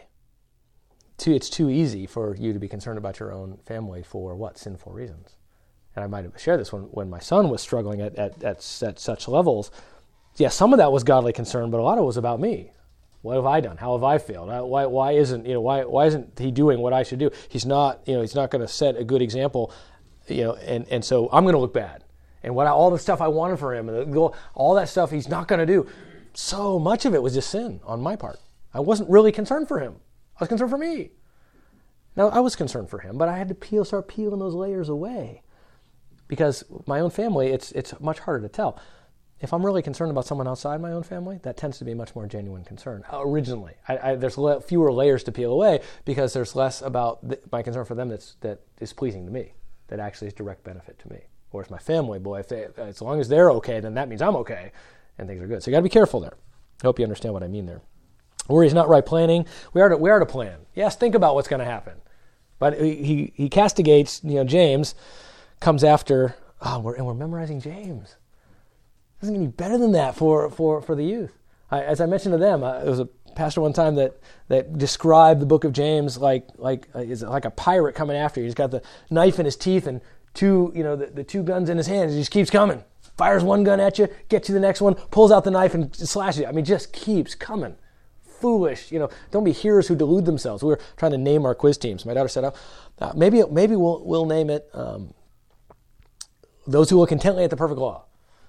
It's too easy for you to be concerned about your own family for what? Sinful reasons. And I might have shared this when, when my son was struggling at, at, at, at such levels. Yeah, some of that was godly concern, but a lot of it was about me. What have I done? How have I failed? Why why isn't you know why why isn't he doing what I should do? He's not you know he's not going to set a good example, you know, and, and so I'm going to look bad. And what I, all the stuff I wanted for him, and the goal, all that stuff he's not going to do. So much of it was just sin on my part. I wasn't really concerned for him. I was concerned for me. Now, I was concerned for him, but I had to peel, start peeling those layers away. Because my own family, it's it's much harder to tell. If I'm really concerned about someone outside my own family, that tends to be much more genuine concern. Originally, I, I, there's le- fewer layers to peel away because there's less about th- my concern for them that's, that is pleasing to me, that actually is direct benefit to me. Whereas my family, boy, if they, as long as they're okay, then that means I'm okay. And things are good. So you got to be careful there. I hope you understand what I mean there. Worry is not right planning. We are to, we are to plan. Yes, think about what's going to happen. But he he castigates, you know, James comes after, oh, we're, and we're memorizing James. It doesn't get any better than that for, for, for the youth. I, as I mentioned to them, uh, there was a pastor one time that, that described the book of James like like uh, is like a pirate coming after you. He's got the knife in his teeth and two, you know, the, the two guns in his hands. He just keeps coming. Fires one gun at you, gets you the next one, pulls out the knife and slashes you. I mean, just keeps coming. Foolish, you know. Don't be hearers who delude themselves. We were trying to name our quiz teams. My daughter said, oh, uh, maybe maybe we'll we'll name it um, those who look intently at the perfect law.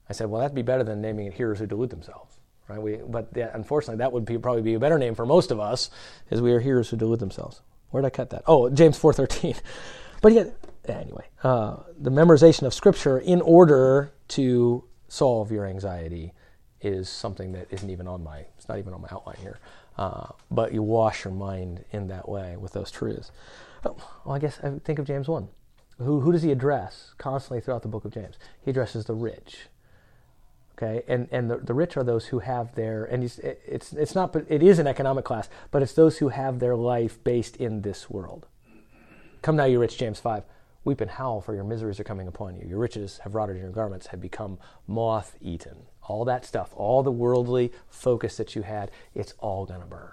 I said, well, that'd be better than naming it hearers who delude themselves, right? We, but yeah, unfortunately, that would be, probably be a better name for most of us, is we are hearers who delude themselves. Where did I cut that? Oh, James four thirteen. But yeah, anyway, uh, the memorization of Scripture in order to solve your anxiety is something that isn't even on my, it's not even on my outline here. Uh, but you wash your mind in that way with those truths. Oh, well, I guess I think of James one. Who, who does he address constantly throughout the book of James? He addresses the rich. Okay, and and the, the rich are those who have their, and he's, it's it's not, but it is an economic class, but it's those who have their life based in this world. Come now, you rich, James five. Weep and howl, for your miseries are coming upon you. Your riches have rotted, and your garments have become moth-eaten. All that stuff, all the worldly focus that you had, it's all going to burn.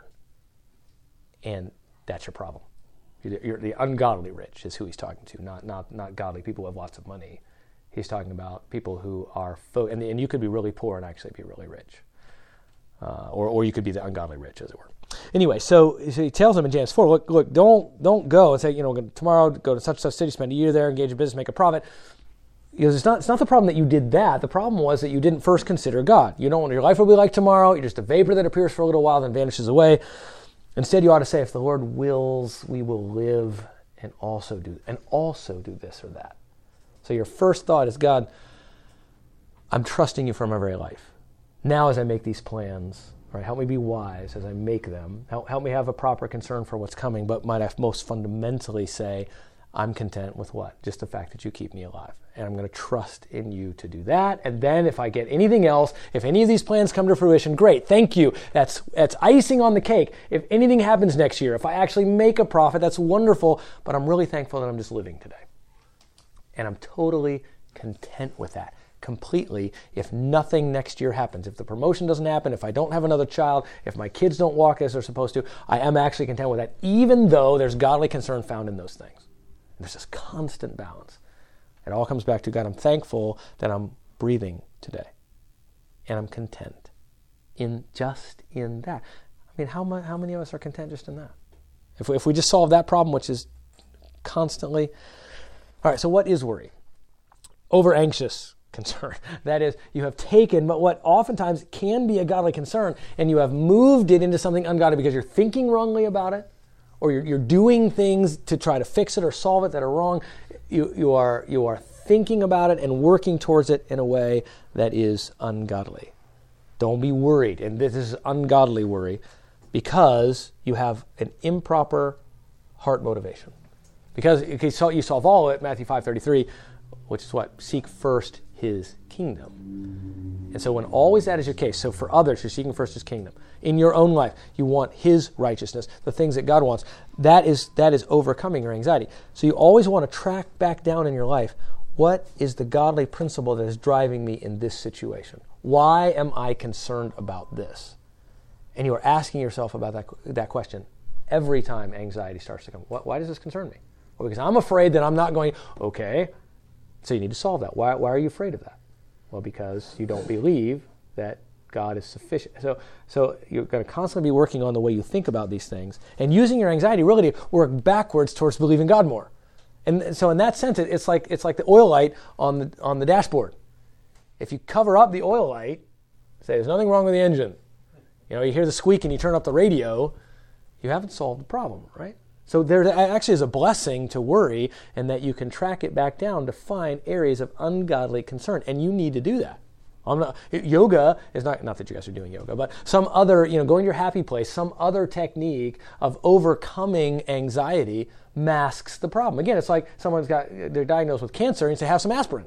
And that's your problem. You're, you're the ungodly rich is who he's talking to, not not not godly people who have lots of money. He's talking about people who are, fo- and, and you could be really poor and actually be really rich. Uh, or or you could be the ungodly rich, as it were. Anyway, so, so he tells them in James four, look, look, don't don't go and say, you know, tomorrow go to such and such city, spend a year there, engage in business, make a profit. Because it's not, it's not the problem that you did that. The problem was that you didn't first consider God. You don't know what your life will be like tomorrow. You're just a vapor that appears for a little while, then vanishes away. Instead, you ought to say, if the Lord wills, we will live and also do and also do this or that. So your first thought is, God, I'm trusting you for my very life. Now as I make these plans, right, help me be wise as I make them. Help, help me have a proper concern for what's coming, but might I most fundamentally say, I'm content with what? Just the fact that you keep me alive. And I'm going to trust in you to do that. And then if I get anything else, if any of these plans come to fruition, great, thank you. That's that's icing on the cake. If anything happens next year, if I actually make a profit, that's wonderful. But I'm really thankful that I'm just living today. And I'm totally content with that. Completely, if nothing next year happens, if the promotion doesn't happen, if I don't have another child, if my kids don't walk as they're supposed to, I am actually content with that, even though there's godly concern found in those things. And there's this constant balance. It all comes back to, God, I'm thankful that I'm breathing today. And I'm content in just in that. I mean, how, mu- how many of us are content just in that? If we, if we just solve that problem, which is constantly... All right, so what is worry? Over-anxious concern. That is, you have taken but what oftentimes can be a godly concern, and you have moved it into something ungodly because you're thinking wrongly about it, or you're, you're doing things to try to fix it or solve it that are wrong. You, you are you are thinking about it and working towards it in a way that is ungodly. Don't be worried, and this is ungodly worry, because you have an improper heart motivation. Because you solve all of it, Matthew five thirty-three, which is what? Seek first his kingdom. And so when always that is your case, so for others, you're seeking first his kingdom. In your own life, you want his righteousness, the things that God wants. That is that is overcoming your anxiety. So you always want to track back down in your life, what is the godly principle that is driving me in this situation? Why am I concerned about this? And you are asking yourself about that, that question every time anxiety starts to come. Why does this concern me? Well, because I'm afraid that I'm not going, okay, so you need to solve that. Why, why are you afraid of that? Well, because you don't believe that God is sufficient. So, so you're going to constantly be working on the way you think about these things and using your anxiety really to work backwards towards believing God more. And so in that sense, it, it's like it's like the oil light on the on the dashboard. If you cover up the oil light, say there's nothing wrong with the engine, you know, you hear the squeak and you turn up the radio, you haven't solved the problem, right? So there actually is a blessing to worry, and that you can track it back down to find areas of ungodly concern, and you need to do that. I'm not, yoga is not, not that you guys are doing yoga, but some other, you know, going to your happy place, some other technique of overcoming anxiety masks the problem. Again, it's like someone's got, they're diagnosed with cancer, and you say, have some aspirin.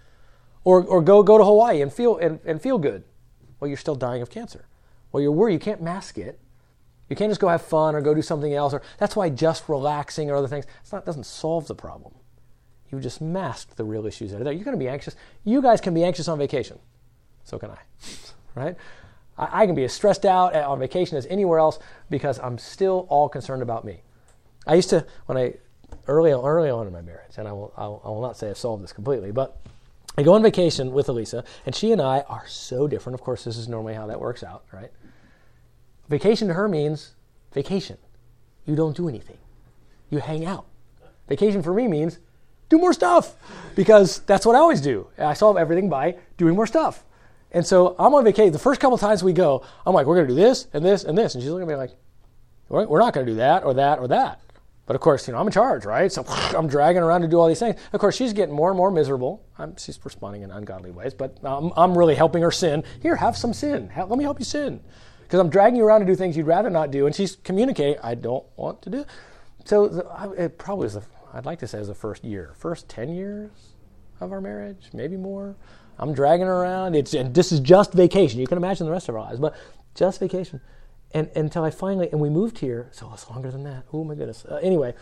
Or or go go to Hawaii and feel and, and feel good. Well, you're still dying of cancer. Well, you're worried, you can't mask it. You can't just go have fun or go do something else. Or that's why just relaxing or other things, it's not doesn't solve the problem. You just masked the real issues that are there. You're going to be anxious. You guys can be anxious on vacation. So can I, right? I, I can be as stressed out on vacation as anywhere else because I'm still all concerned about me. I used to, when I, early on, early on in my marriage, and I will, I will, I will not say I've solved this completely, but I go on vacation with Elisa, and she and I are so different. Of course, this is normally how that works out, right? Vacation to her means vacation. You don't do anything. You hang out. Vacation for me means do more stuff, because that's what I always do. I solve everything by doing more stuff. And so I'm on vacation. The first couple of times we go, I'm like, we're going to do this and this and this. And she's looking at me like, we're not going to do that or that or that. But of course, you know, I'm in charge, right? So I'm dragging around to do all these things. Of course, she's getting more and more miserable. I'm, she's responding in ungodly ways, but I'm, I'm really helping her sin. Here, have some sin. Let me help you sin. Because I'm dragging you around to do things you'd rather not do, and she's communicating, I don't want to do. So the, it probably was, the, I'd like to say it was the first year, first ten years of our marriage, maybe more. I'm dragging her around. It's, and this is just vacation. You can imagine the rest of our lives, but just vacation. And, and until I finally, and we moved here, so it's longer than that. Oh my goodness. Uh, anyway,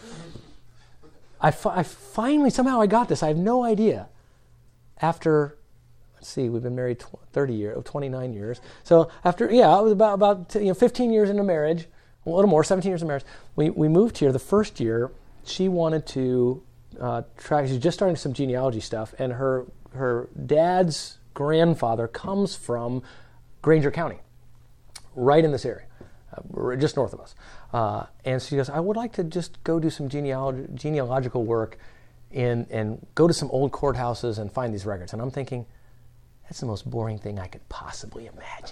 I, fi- I finally, somehow I got this. I have no idea. After, let's see, we've been married tw- thirty years, twenty-nine years. So after, yeah, it was about, about you know, fifteen years into marriage, a little more, seventeen years of marriage. We, we moved here. The first year, she wanted to uh, try, she was just starting some genealogy stuff, and her, her dad's grandfather comes from Granger County, right in this area. Uh, just north of us. Uh, and she goes, I would like to just go do some genealog- genealogical work in, and go to some old courthouses and find these records. And I'm thinking, that's the most boring thing I could possibly imagine.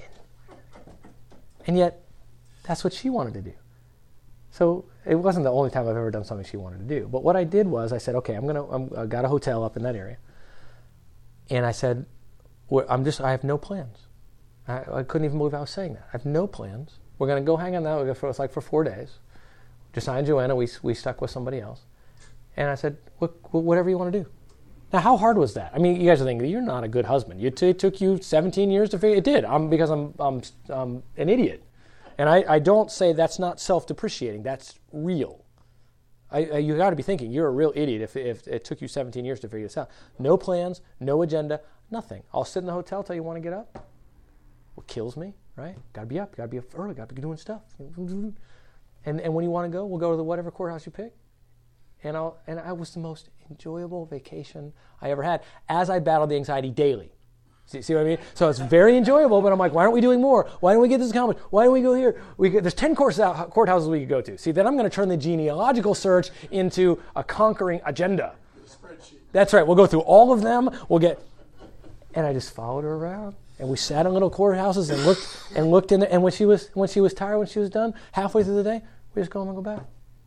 And yet, that's what she wanted to do. So it wasn't the only time I've ever done something she wanted to do. But what I did was, I said, okay, I'm gonna, I'm, I got a hotel up in that area. And I said, well, I'm just, I have no plans. I, I couldn't even believe I was saying that. I have no plans. We're going to go hang on that. It was like for four days. Josiah and Joanna, we we stuck with somebody else. And I said, well, whatever you want to do. Now, how hard was that? I mean, you guys are thinking, you're not a good husband. It t- took you seventeen years to figure it. did, I'm, because I'm, I'm, I'm an idiot. And I, I don't say that's not self-depreciating. That's real. I, I, you got to be thinking, you're a real idiot if, if it took you seventeen years to figure this out. No plans, no agenda, nothing. I'll sit in the hotel till you want to get up. What kills me? Right? Got to be up. Got to be up early. Got to be doing stuff. And and when you want to go, we'll go to the whatever courthouse you pick. And I'll and I was the most enjoyable vacation I ever had, as I battled the anxiety daily. See, see what I mean? So it's very enjoyable, but I'm like, why aren't we doing more? Why don't we get this accomplished? Why don't we go here? We get, there's ten courses out, courthouses we could go to. See, then I'm going to turn the genealogical search into a conquering agenda. Spreadsheet. That's right. We'll go through all of them. We'll get, and I just followed her around. And we sat in little courthouses and looked and looked in. And when she was when she was tired, when she was done, halfway through the day, we just go home and go back.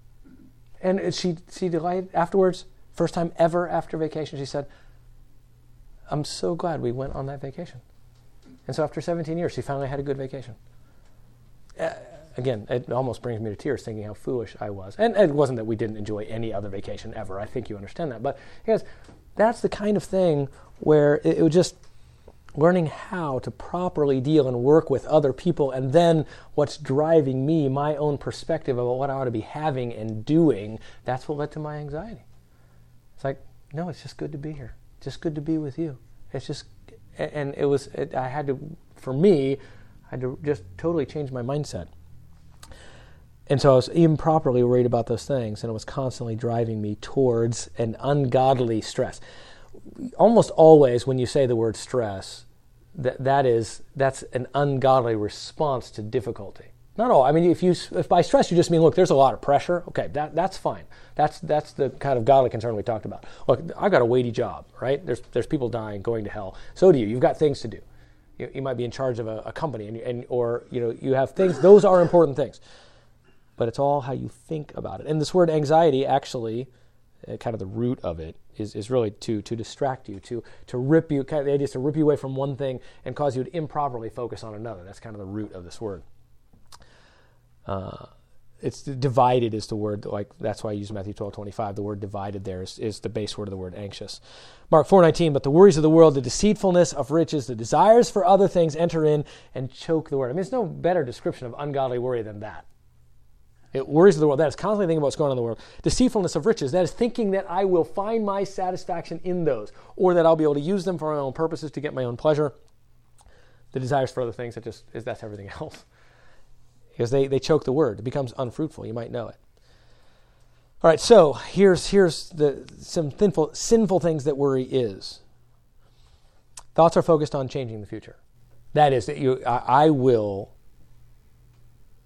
And she she delighted afterwards. First time ever after vacation, she said, "I'm so glad we went on that vacation." And so after seventeen years, she finally had a good vacation. Uh, again, it almost brings me to tears thinking how foolish I was. And it wasn't that we didn't enjoy any other vacation ever. I think you understand that. But because that's the kind of thing where it, it would just. Learning how to properly deal and work with other people, and then what's driving me, my own perspective about what I ought to be having and doing, that's what led to my anxiety. It's like, no, it's just good to be here. Just good to be with you. It's just, and it was, it, I had to, for me, I had to just totally change my mindset. And so I was improperly worried about those things, and it was constantly driving me towards an ungodly stress. Almost always when you say the word stress, that that is that's an ungodly response to difficulty. Not all. I mean, if you if by stress you just mean, look, there's a lot of pressure. Okay, that that's fine. That's that's the kind of godly concern we talked about. Look, I've got a weighty job, right? There's there's people dying, going to hell. So do you. You've got things to do. You, you might be in charge of a, a company, and and or you know you have things. Those are important things. But it's all how you think about it. And this word anxiety actually. Uh, kind of the root of it is, is really to to distract you, to to rip you. Kind of the idea is to rip you away from one thing and cause you to improperly focus on another. That's kind of the root of this word. Uh, it's divided is the word. Like that's why I use Matthew twelve twenty-five. The word divided there is, is the base word of the word anxious. Mark four nineteen. But the worries of the world, the deceitfulness of riches, the desires for other things enter in and choke the word. I mean, there's no better description of ungodly worry than that. It worries of the world. That is constantly thinking about what's going on in the world. Deceitfulness of riches. That is thinking that I will find my satisfaction in those, or that I'll be able to use them for my own purposes to get my own pleasure. The desires for other things, that just is that's everything else. Because they, they choke the word. It becomes unfruitful. You might know it. All right, so here's here's the some sinful, sinful things that worry is. Thoughts are focused on changing the future. That is, that you I, I will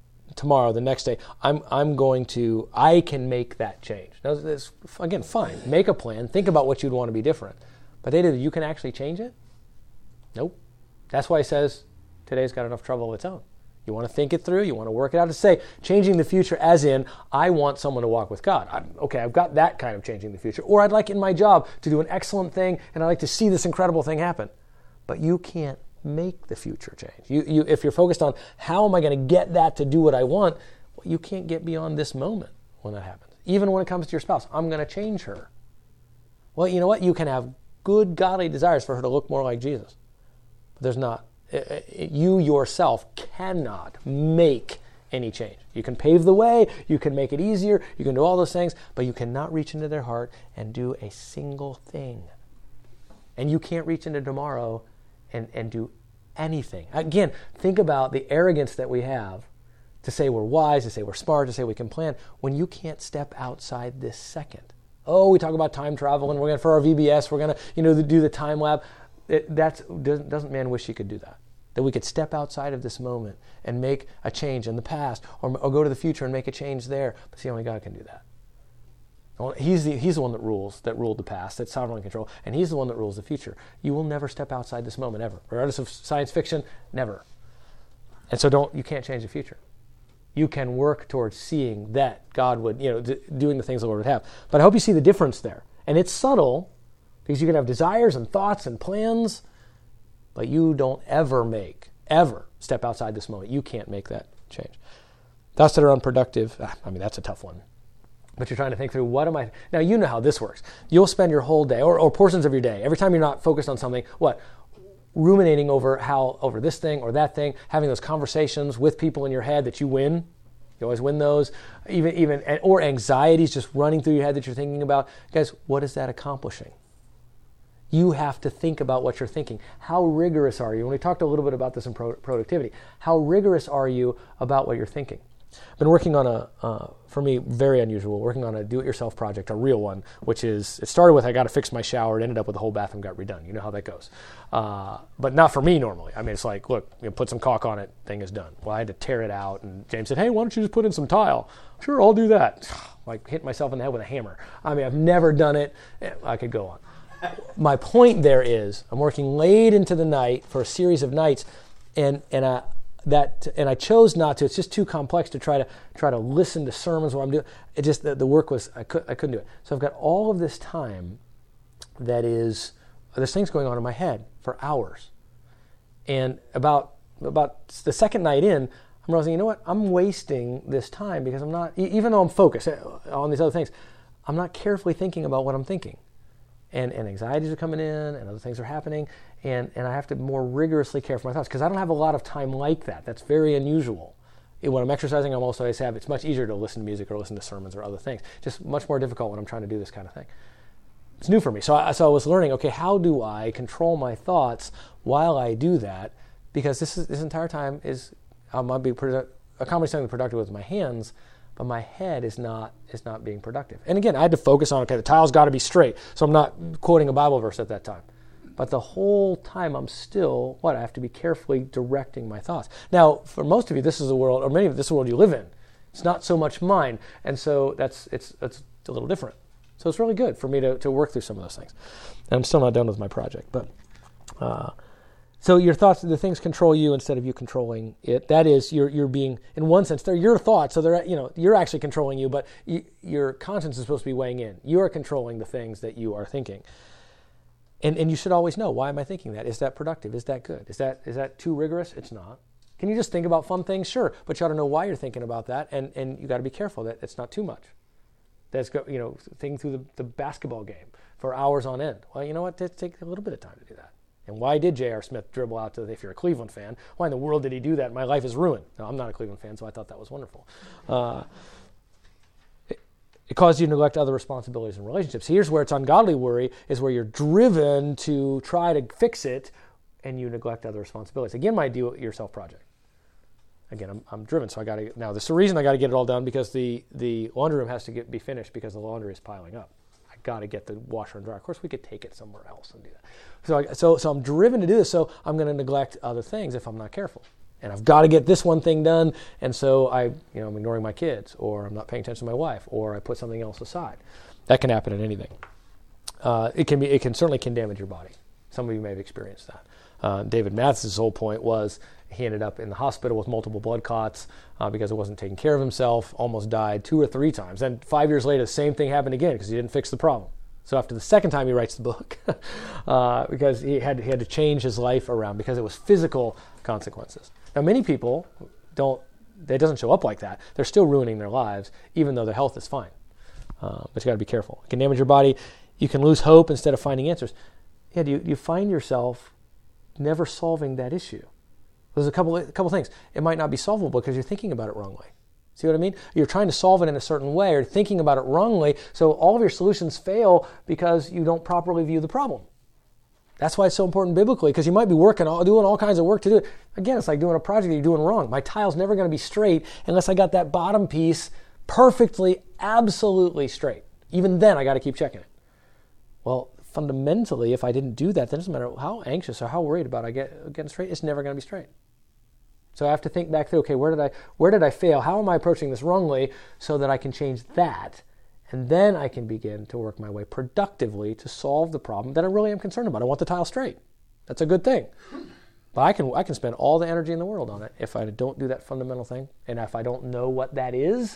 tomorrow, the next day, I'm I'm going to, I can make that change. Now, this, again, fine. Make a plan. Think about what you'd want to be different. But they did, you can actually change it? Nope. That's why he says today's got enough trouble of its own. You want to think it through. You want to work it out. To say changing the future as in, I want someone to walk with God. I'm, okay, I've got that kind of changing the future. Or I'd like in my job to do an excellent thing, and I'd like to see this incredible thing happen. But you can't make the future change. You, you, if you're focused on how am I going to get that to do what I want, well, you can't get beyond this moment when that happens. Even when it comes to your spouse, I'm going to change her. Well, you know what? You can have good, godly desires for her to look more like Jesus. But there's not. You yourself cannot make any change. You can pave the way, you can make it easier, you can do all those things, but you cannot reach into their heart and do a single thing. And you can't reach into tomorrow and, and do anything. Again, think about the arrogance that we have to say we're wise, to say we're smart, to say we can plan, when you can't step outside this second. Oh, we talk about time travel, and we're going to, for our V B S, we're going to, you know, do the time lab. It, that's, doesn't, doesn't man wish he could do that? That we could step outside of this moment and make a change in the past, or, or go to the future and make a change there. But see, only God can do that. He's the, he's the one that rules, that ruled the past, that's sovereign in control, and he's the one that rules the future. You will never step outside this moment, ever. Regardless of science fiction, never. And so don't, you can't change the future. You can work towards seeing that God would, you know, d- doing the things the Lord would have. But I hope you see the difference there. And it's subtle, because you can have desires and thoughts and plans, but you don't ever make, ever step outside this moment. You can't make that change. Thoughts that are unproductive, ah, I mean, that's a tough one. But you're trying to think through, what am I... Now, you know how this works. You'll spend your whole day, or, or portions of your day, every time you're not focused on something, what? Ruminating over how, over this thing or that thing, having those conversations with people in your head that you win. You always win those. Even, even, or anxieties just running through your head that you're thinking about. Guys, what is that accomplishing? You have to think about what you're thinking. How rigorous are you? And we talked a little bit about this in pro- productivity. How rigorous are you about what you're thinking? I've been working on a, uh, for me, very unusual, working on a do-it-yourself project, a real one, which is, it started with I got to fix my shower. It ended up with the whole bathroom got redone. You know how that goes. Uh, but not for me normally. I mean, it's like, look, you know, put some caulk on it, thing is done. Well, I had to tear it out, and James said, hey, why don't you just put in some tile? Sure, I'll do that. Like, hit myself in the head with a hammer. I mean, I've never done it. I could go on. My point there is, I'm working late into the night for a series of nights, and and I that and I chose not to. It's just too complex to try to try to listen to sermons while I'm doing. It just the, the work was I could I couldn't do it. So I've got all of this time that is there's things going on in my head for hours, and about about the second night in, I'm realizing, you know what, I'm wasting this time because I'm not, even though I'm focused on these other things, I'm not carefully thinking about what I'm thinking. And, and anxieties are coming in, and other things are happening, and, and I have to more rigorously care for my thoughts, because I don't have a lot of time like that. That's very unusual. When I'm exercising, I'm also, I have, it's much easier to listen to music or listen to sermons or other things. Just much more difficult when I'm trying to do this kind of thing. It's new for me. So I, so I was learning, okay, how do I control my thoughts while I do that? Because this is, this entire time is, I might be produ- accomplishing something productive with my hands, but my head is not is not being productive. And again, I had to focus on, okay, the tile's got to be straight. So I'm not quoting a Bible verse at that time. But the whole time I'm still, what, I have to be carefully directing my thoughts. Now, for most of you, this is the world, or many of you, this is the world you live in. It's not so much mine. And so that's it's it's a little different. So it's really good for me to, to work through some of those things. And I'm still not done with my project. But uh, so your thoughts, the things control you instead of you controlling it. That is, you're you're being, in one sense, they're your thoughts. So they're, you know, you're actually controlling you, but you, your conscience is supposed to be weighing in. You are controlling the things that you are thinking. And and you should always know, why am I thinking that? Is that productive? Is that good? Is that is that too rigorous? It's not. Can you just think about fun things? Sure, but you ought to know why you're thinking about that, and, and you got to be careful that it's not too much. That's go, you know, thinking through the, the basketball game for hours on end. Well, you know what? It takes a little bit of time to do that. And why did J R. Smith dribble out to, if you're a Cleveland fan, why in the world did he do that? My life is ruined. No, I'm not a Cleveland fan, so I thought that was wonderful. Uh, it, it caused you to neglect other responsibilities and relationships. Here's where it's ungodly worry, is where you're driven to try to fix it, and you neglect other responsibilities. Again, my do-it-yourself project. Again, I'm, I'm driven, so I got to, now there's a reason I got to get it all done, because the, the laundry room has to get, be finished because the laundry is piling up. I got to get the washer and dryer. Of course, we could take it somewhere else and do that. So, I, so, so I'm driven to do this, so I'm going to neglect other things if I'm not careful. and I've got to get this one thing done, and so I, you know, I'm ignoring my kids, or I'm not paying attention to my wife, or I put something else aside. That can happen in anything. Uh, it can be, it can certainly can damage your body. Some of you may have experienced that. Uh, David Mathis' whole point was he ended up in the hospital with multiple blood clots uh, because he wasn't taking care of himself, almost died two or three times. Then five years later, the same thing happened again because he didn't fix the problem. So after the second time he writes the book, uh, because he had, he had to change his life around because it was physical consequences. Now, many people don't, it doesn't show up like that. They're still ruining their lives, even though their health is fine. Uh, but you got to be careful. It can damage your body. You can lose hope instead of finding answers. Yeah, do you, do you find yourself never solving that issue? There's a couple a couple things. It might not be solvable because you're thinking about it wrongly. See what I mean? You're trying to solve it in a certain way or thinking about it wrongly, so all of your solutions fail because you don't properly view the problem. That's why it's so important biblically, because you might be working, all, doing all kinds of work to do it. Again, it's like doing a project that you're doing wrong. My tile's never going to be straight unless I got that bottom piece perfectly, absolutely straight. Even then, I got to keep checking it. Well, fundamentally, if I didn't do that, then it doesn't matter how anxious or how worried about I get getting straight, it's never going to be straight. So I have to think back through, okay, where did I where did I fail? How am I approaching this wrongly so that I can change that? And then I can begin to work my way productively to solve the problem that I really am concerned about. I want the tile straight. That's a good thing. But I can I can spend all the energy in the world on it. If I don't do that fundamental thing, and if I don't know what that is,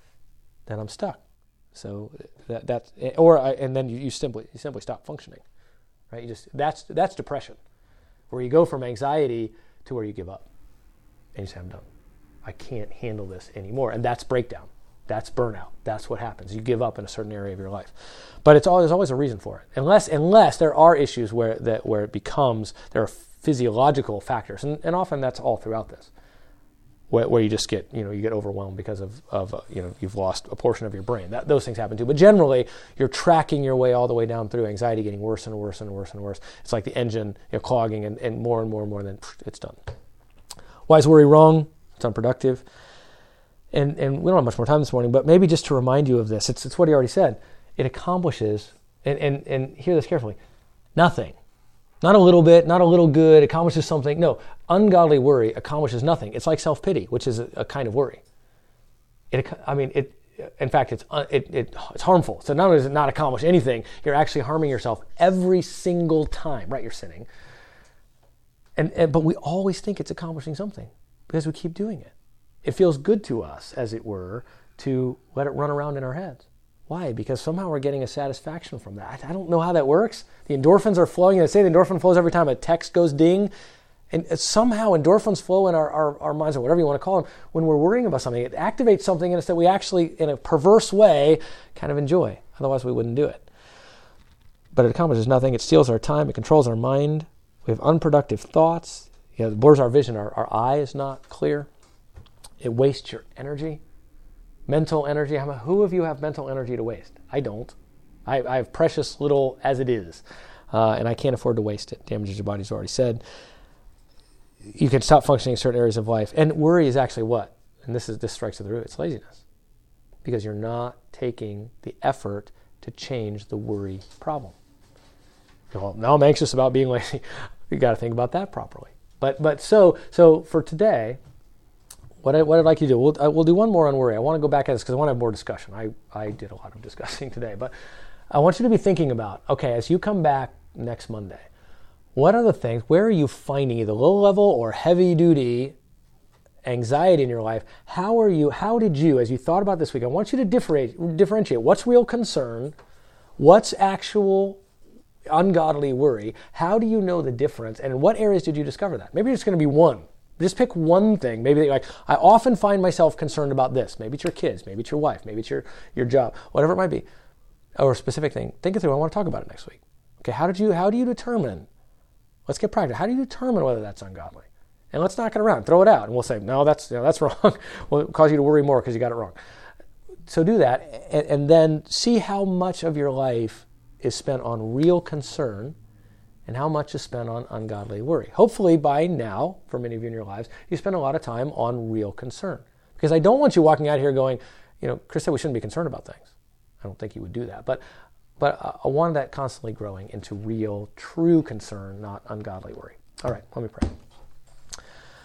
then I'm stuck. So that that's or I, and then you, you simply you simply stop functioning, right? You just that's that's depression, where you go from anxiety to where you give up. And you say, I'm done. I can't handle this anymore. And that's breakdown. That's burnout. That's what happens. You give up in a certain area of your life. But it's always, there's always a reason for it. Unless unless there are issues where that where it becomes, there are physiological factors. And, and often that's all throughout this. Where, where you just get, you know, you get overwhelmed because of, of uh, you know, you've lost a portion of your brain. That, those things happen too. But generally, you're tracking your way all the way down through anxiety, getting worse and worse and worse and worse. It's like the engine, you know, clogging and, and more and more and more, and then pff, it's done. Why is worry wrong? It's unproductive. And and we don't have much more time this morning, but maybe just to remind you of this, it's it's what he already said. It accomplishes, and, and, and hear this carefully, nothing. Not a little bit, not a little good, accomplishes something. No, ungodly worry accomplishes nothing. It's like self-pity, which is a, a kind of worry. It, I mean, it. In fact, it's it, it it's harmful. So not only does it not accomplish anything, you're actually harming yourself every single time. Right, you're sinning. And, and but we always think it's accomplishing something because we keep doing it. It feels good to us, as it were, to let it run around in our heads. Why? Because somehow we're getting a satisfaction from that. I don't know how that works. The endorphins are flowing. They say the endorphin flows every time a text goes ding. And somehow endorphins flow in our, our, our minds, or whatever you want to call them, when we're worrying about something. It activates something in us that we actually, in a perverse way, kind of enjoy. Otherwise, we wouldn't do it. But it accomplishes nothing. It steals our time. It controls our mind. We have unproductive thoughts. You know, it blurs our vision. Our, our eye is not clear. It wastes your energy. Mental energy. Who of you have mental energy to waste? I don't. I, I have precious little as it is. Uh, and I can't afford to waste it. Damages your body, as already said. You can stop functioning in certain areas of life. And worry is actually what? And this is this strikes at the root. It's laziness. Because you're not taking the effort to change the worry problem. Well, now I'm anxious about being lazy. You got to think about that properly. But but so so for today, what I, what I'd like you to do, we'll, I, we'll do one more on worry. I want to go back at this because I want to have more discussion. I, I did a lot of discussing today. But I want you to be thinking about, okay, as you come back next Monday, what are the things, where are you finding either low-level or heavy-duty anxiety in your life? How are you, how did you, as you thought about this week, I want you to differentiate, differentiate what's real concern, what's actual ungodly worry. How do you know the difference, and in what areas did you discover that? Maybe it's going to be one. Just pick one thing. Maybe like, I often find myself concerned about this. Maybe it's your kids, maybe it's your wife, maybe it's your, your job, whatever it might be, or a specific thing. Think it through. I want to talk about it next week. Okay, how did you, how do you determine, let's get practical, how do you determine whether that's ungodly? And let's knock it around, throw it out, and we'll say, no, that's, you know, that's wrong. We'll cause you to worry more because you got it wrong. So do that, and, and then see how much of your life is spent on real concern and how much is spent on ungodly worry. Hopefully by now, for many of you in your lives, you spend a lot of time on real concern. Because I don't want you walking out here going, you know, Chris said we shouldn't be concerned about things. I don't think you would do that. But but I want that constantly growing into real, true concern, not ungodly worry. All right, let me pray.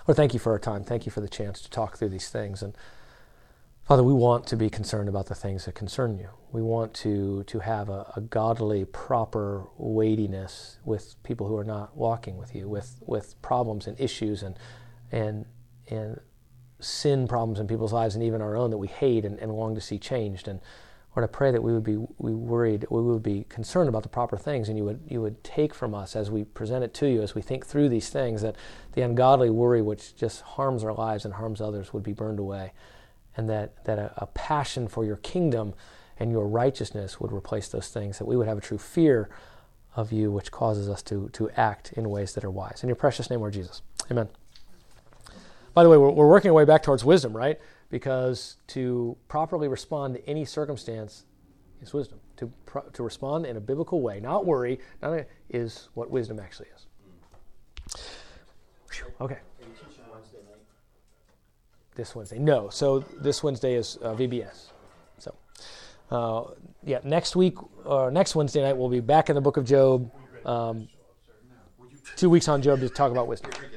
Lord, thank you for our time. Thank you for the chance to talk through these things. And Father, we want to be concerned about the things that concern you. We want to to have a, a godly, proper weightiness with people who are not walking with you, with, with problems and issues and and and sin problems in people's lives and even our own that we hate and, and long to see changed. And Lord, I pray that we would be we worried, we would be concerned about the proper things, and you would you would take from us as we present it to you, as we think through these things, that the ungodly worry which just harms our lives and harms others would be burned away. And that, that a, a passion for your kingdom and your righteousness would replace those things, that we would have a true fear of you, which causes us to, to act in ways that are wise. In your precious name, Lord Jesus. Amen. By the way, we're, we're working our way back towards wisdom, right? Because to properly respond to any circumstance is wisdom. To pro, to respond in a biblical way, not worry, not a, is what wisdom actually is. Whew, okay. This Wednesday. No. So this Wednesday is uh, V B S. So, uh, yeah, next week, or next Wednesday night, we'll be back in the book of Job. Um, two weeks on Job to talk about wisdom.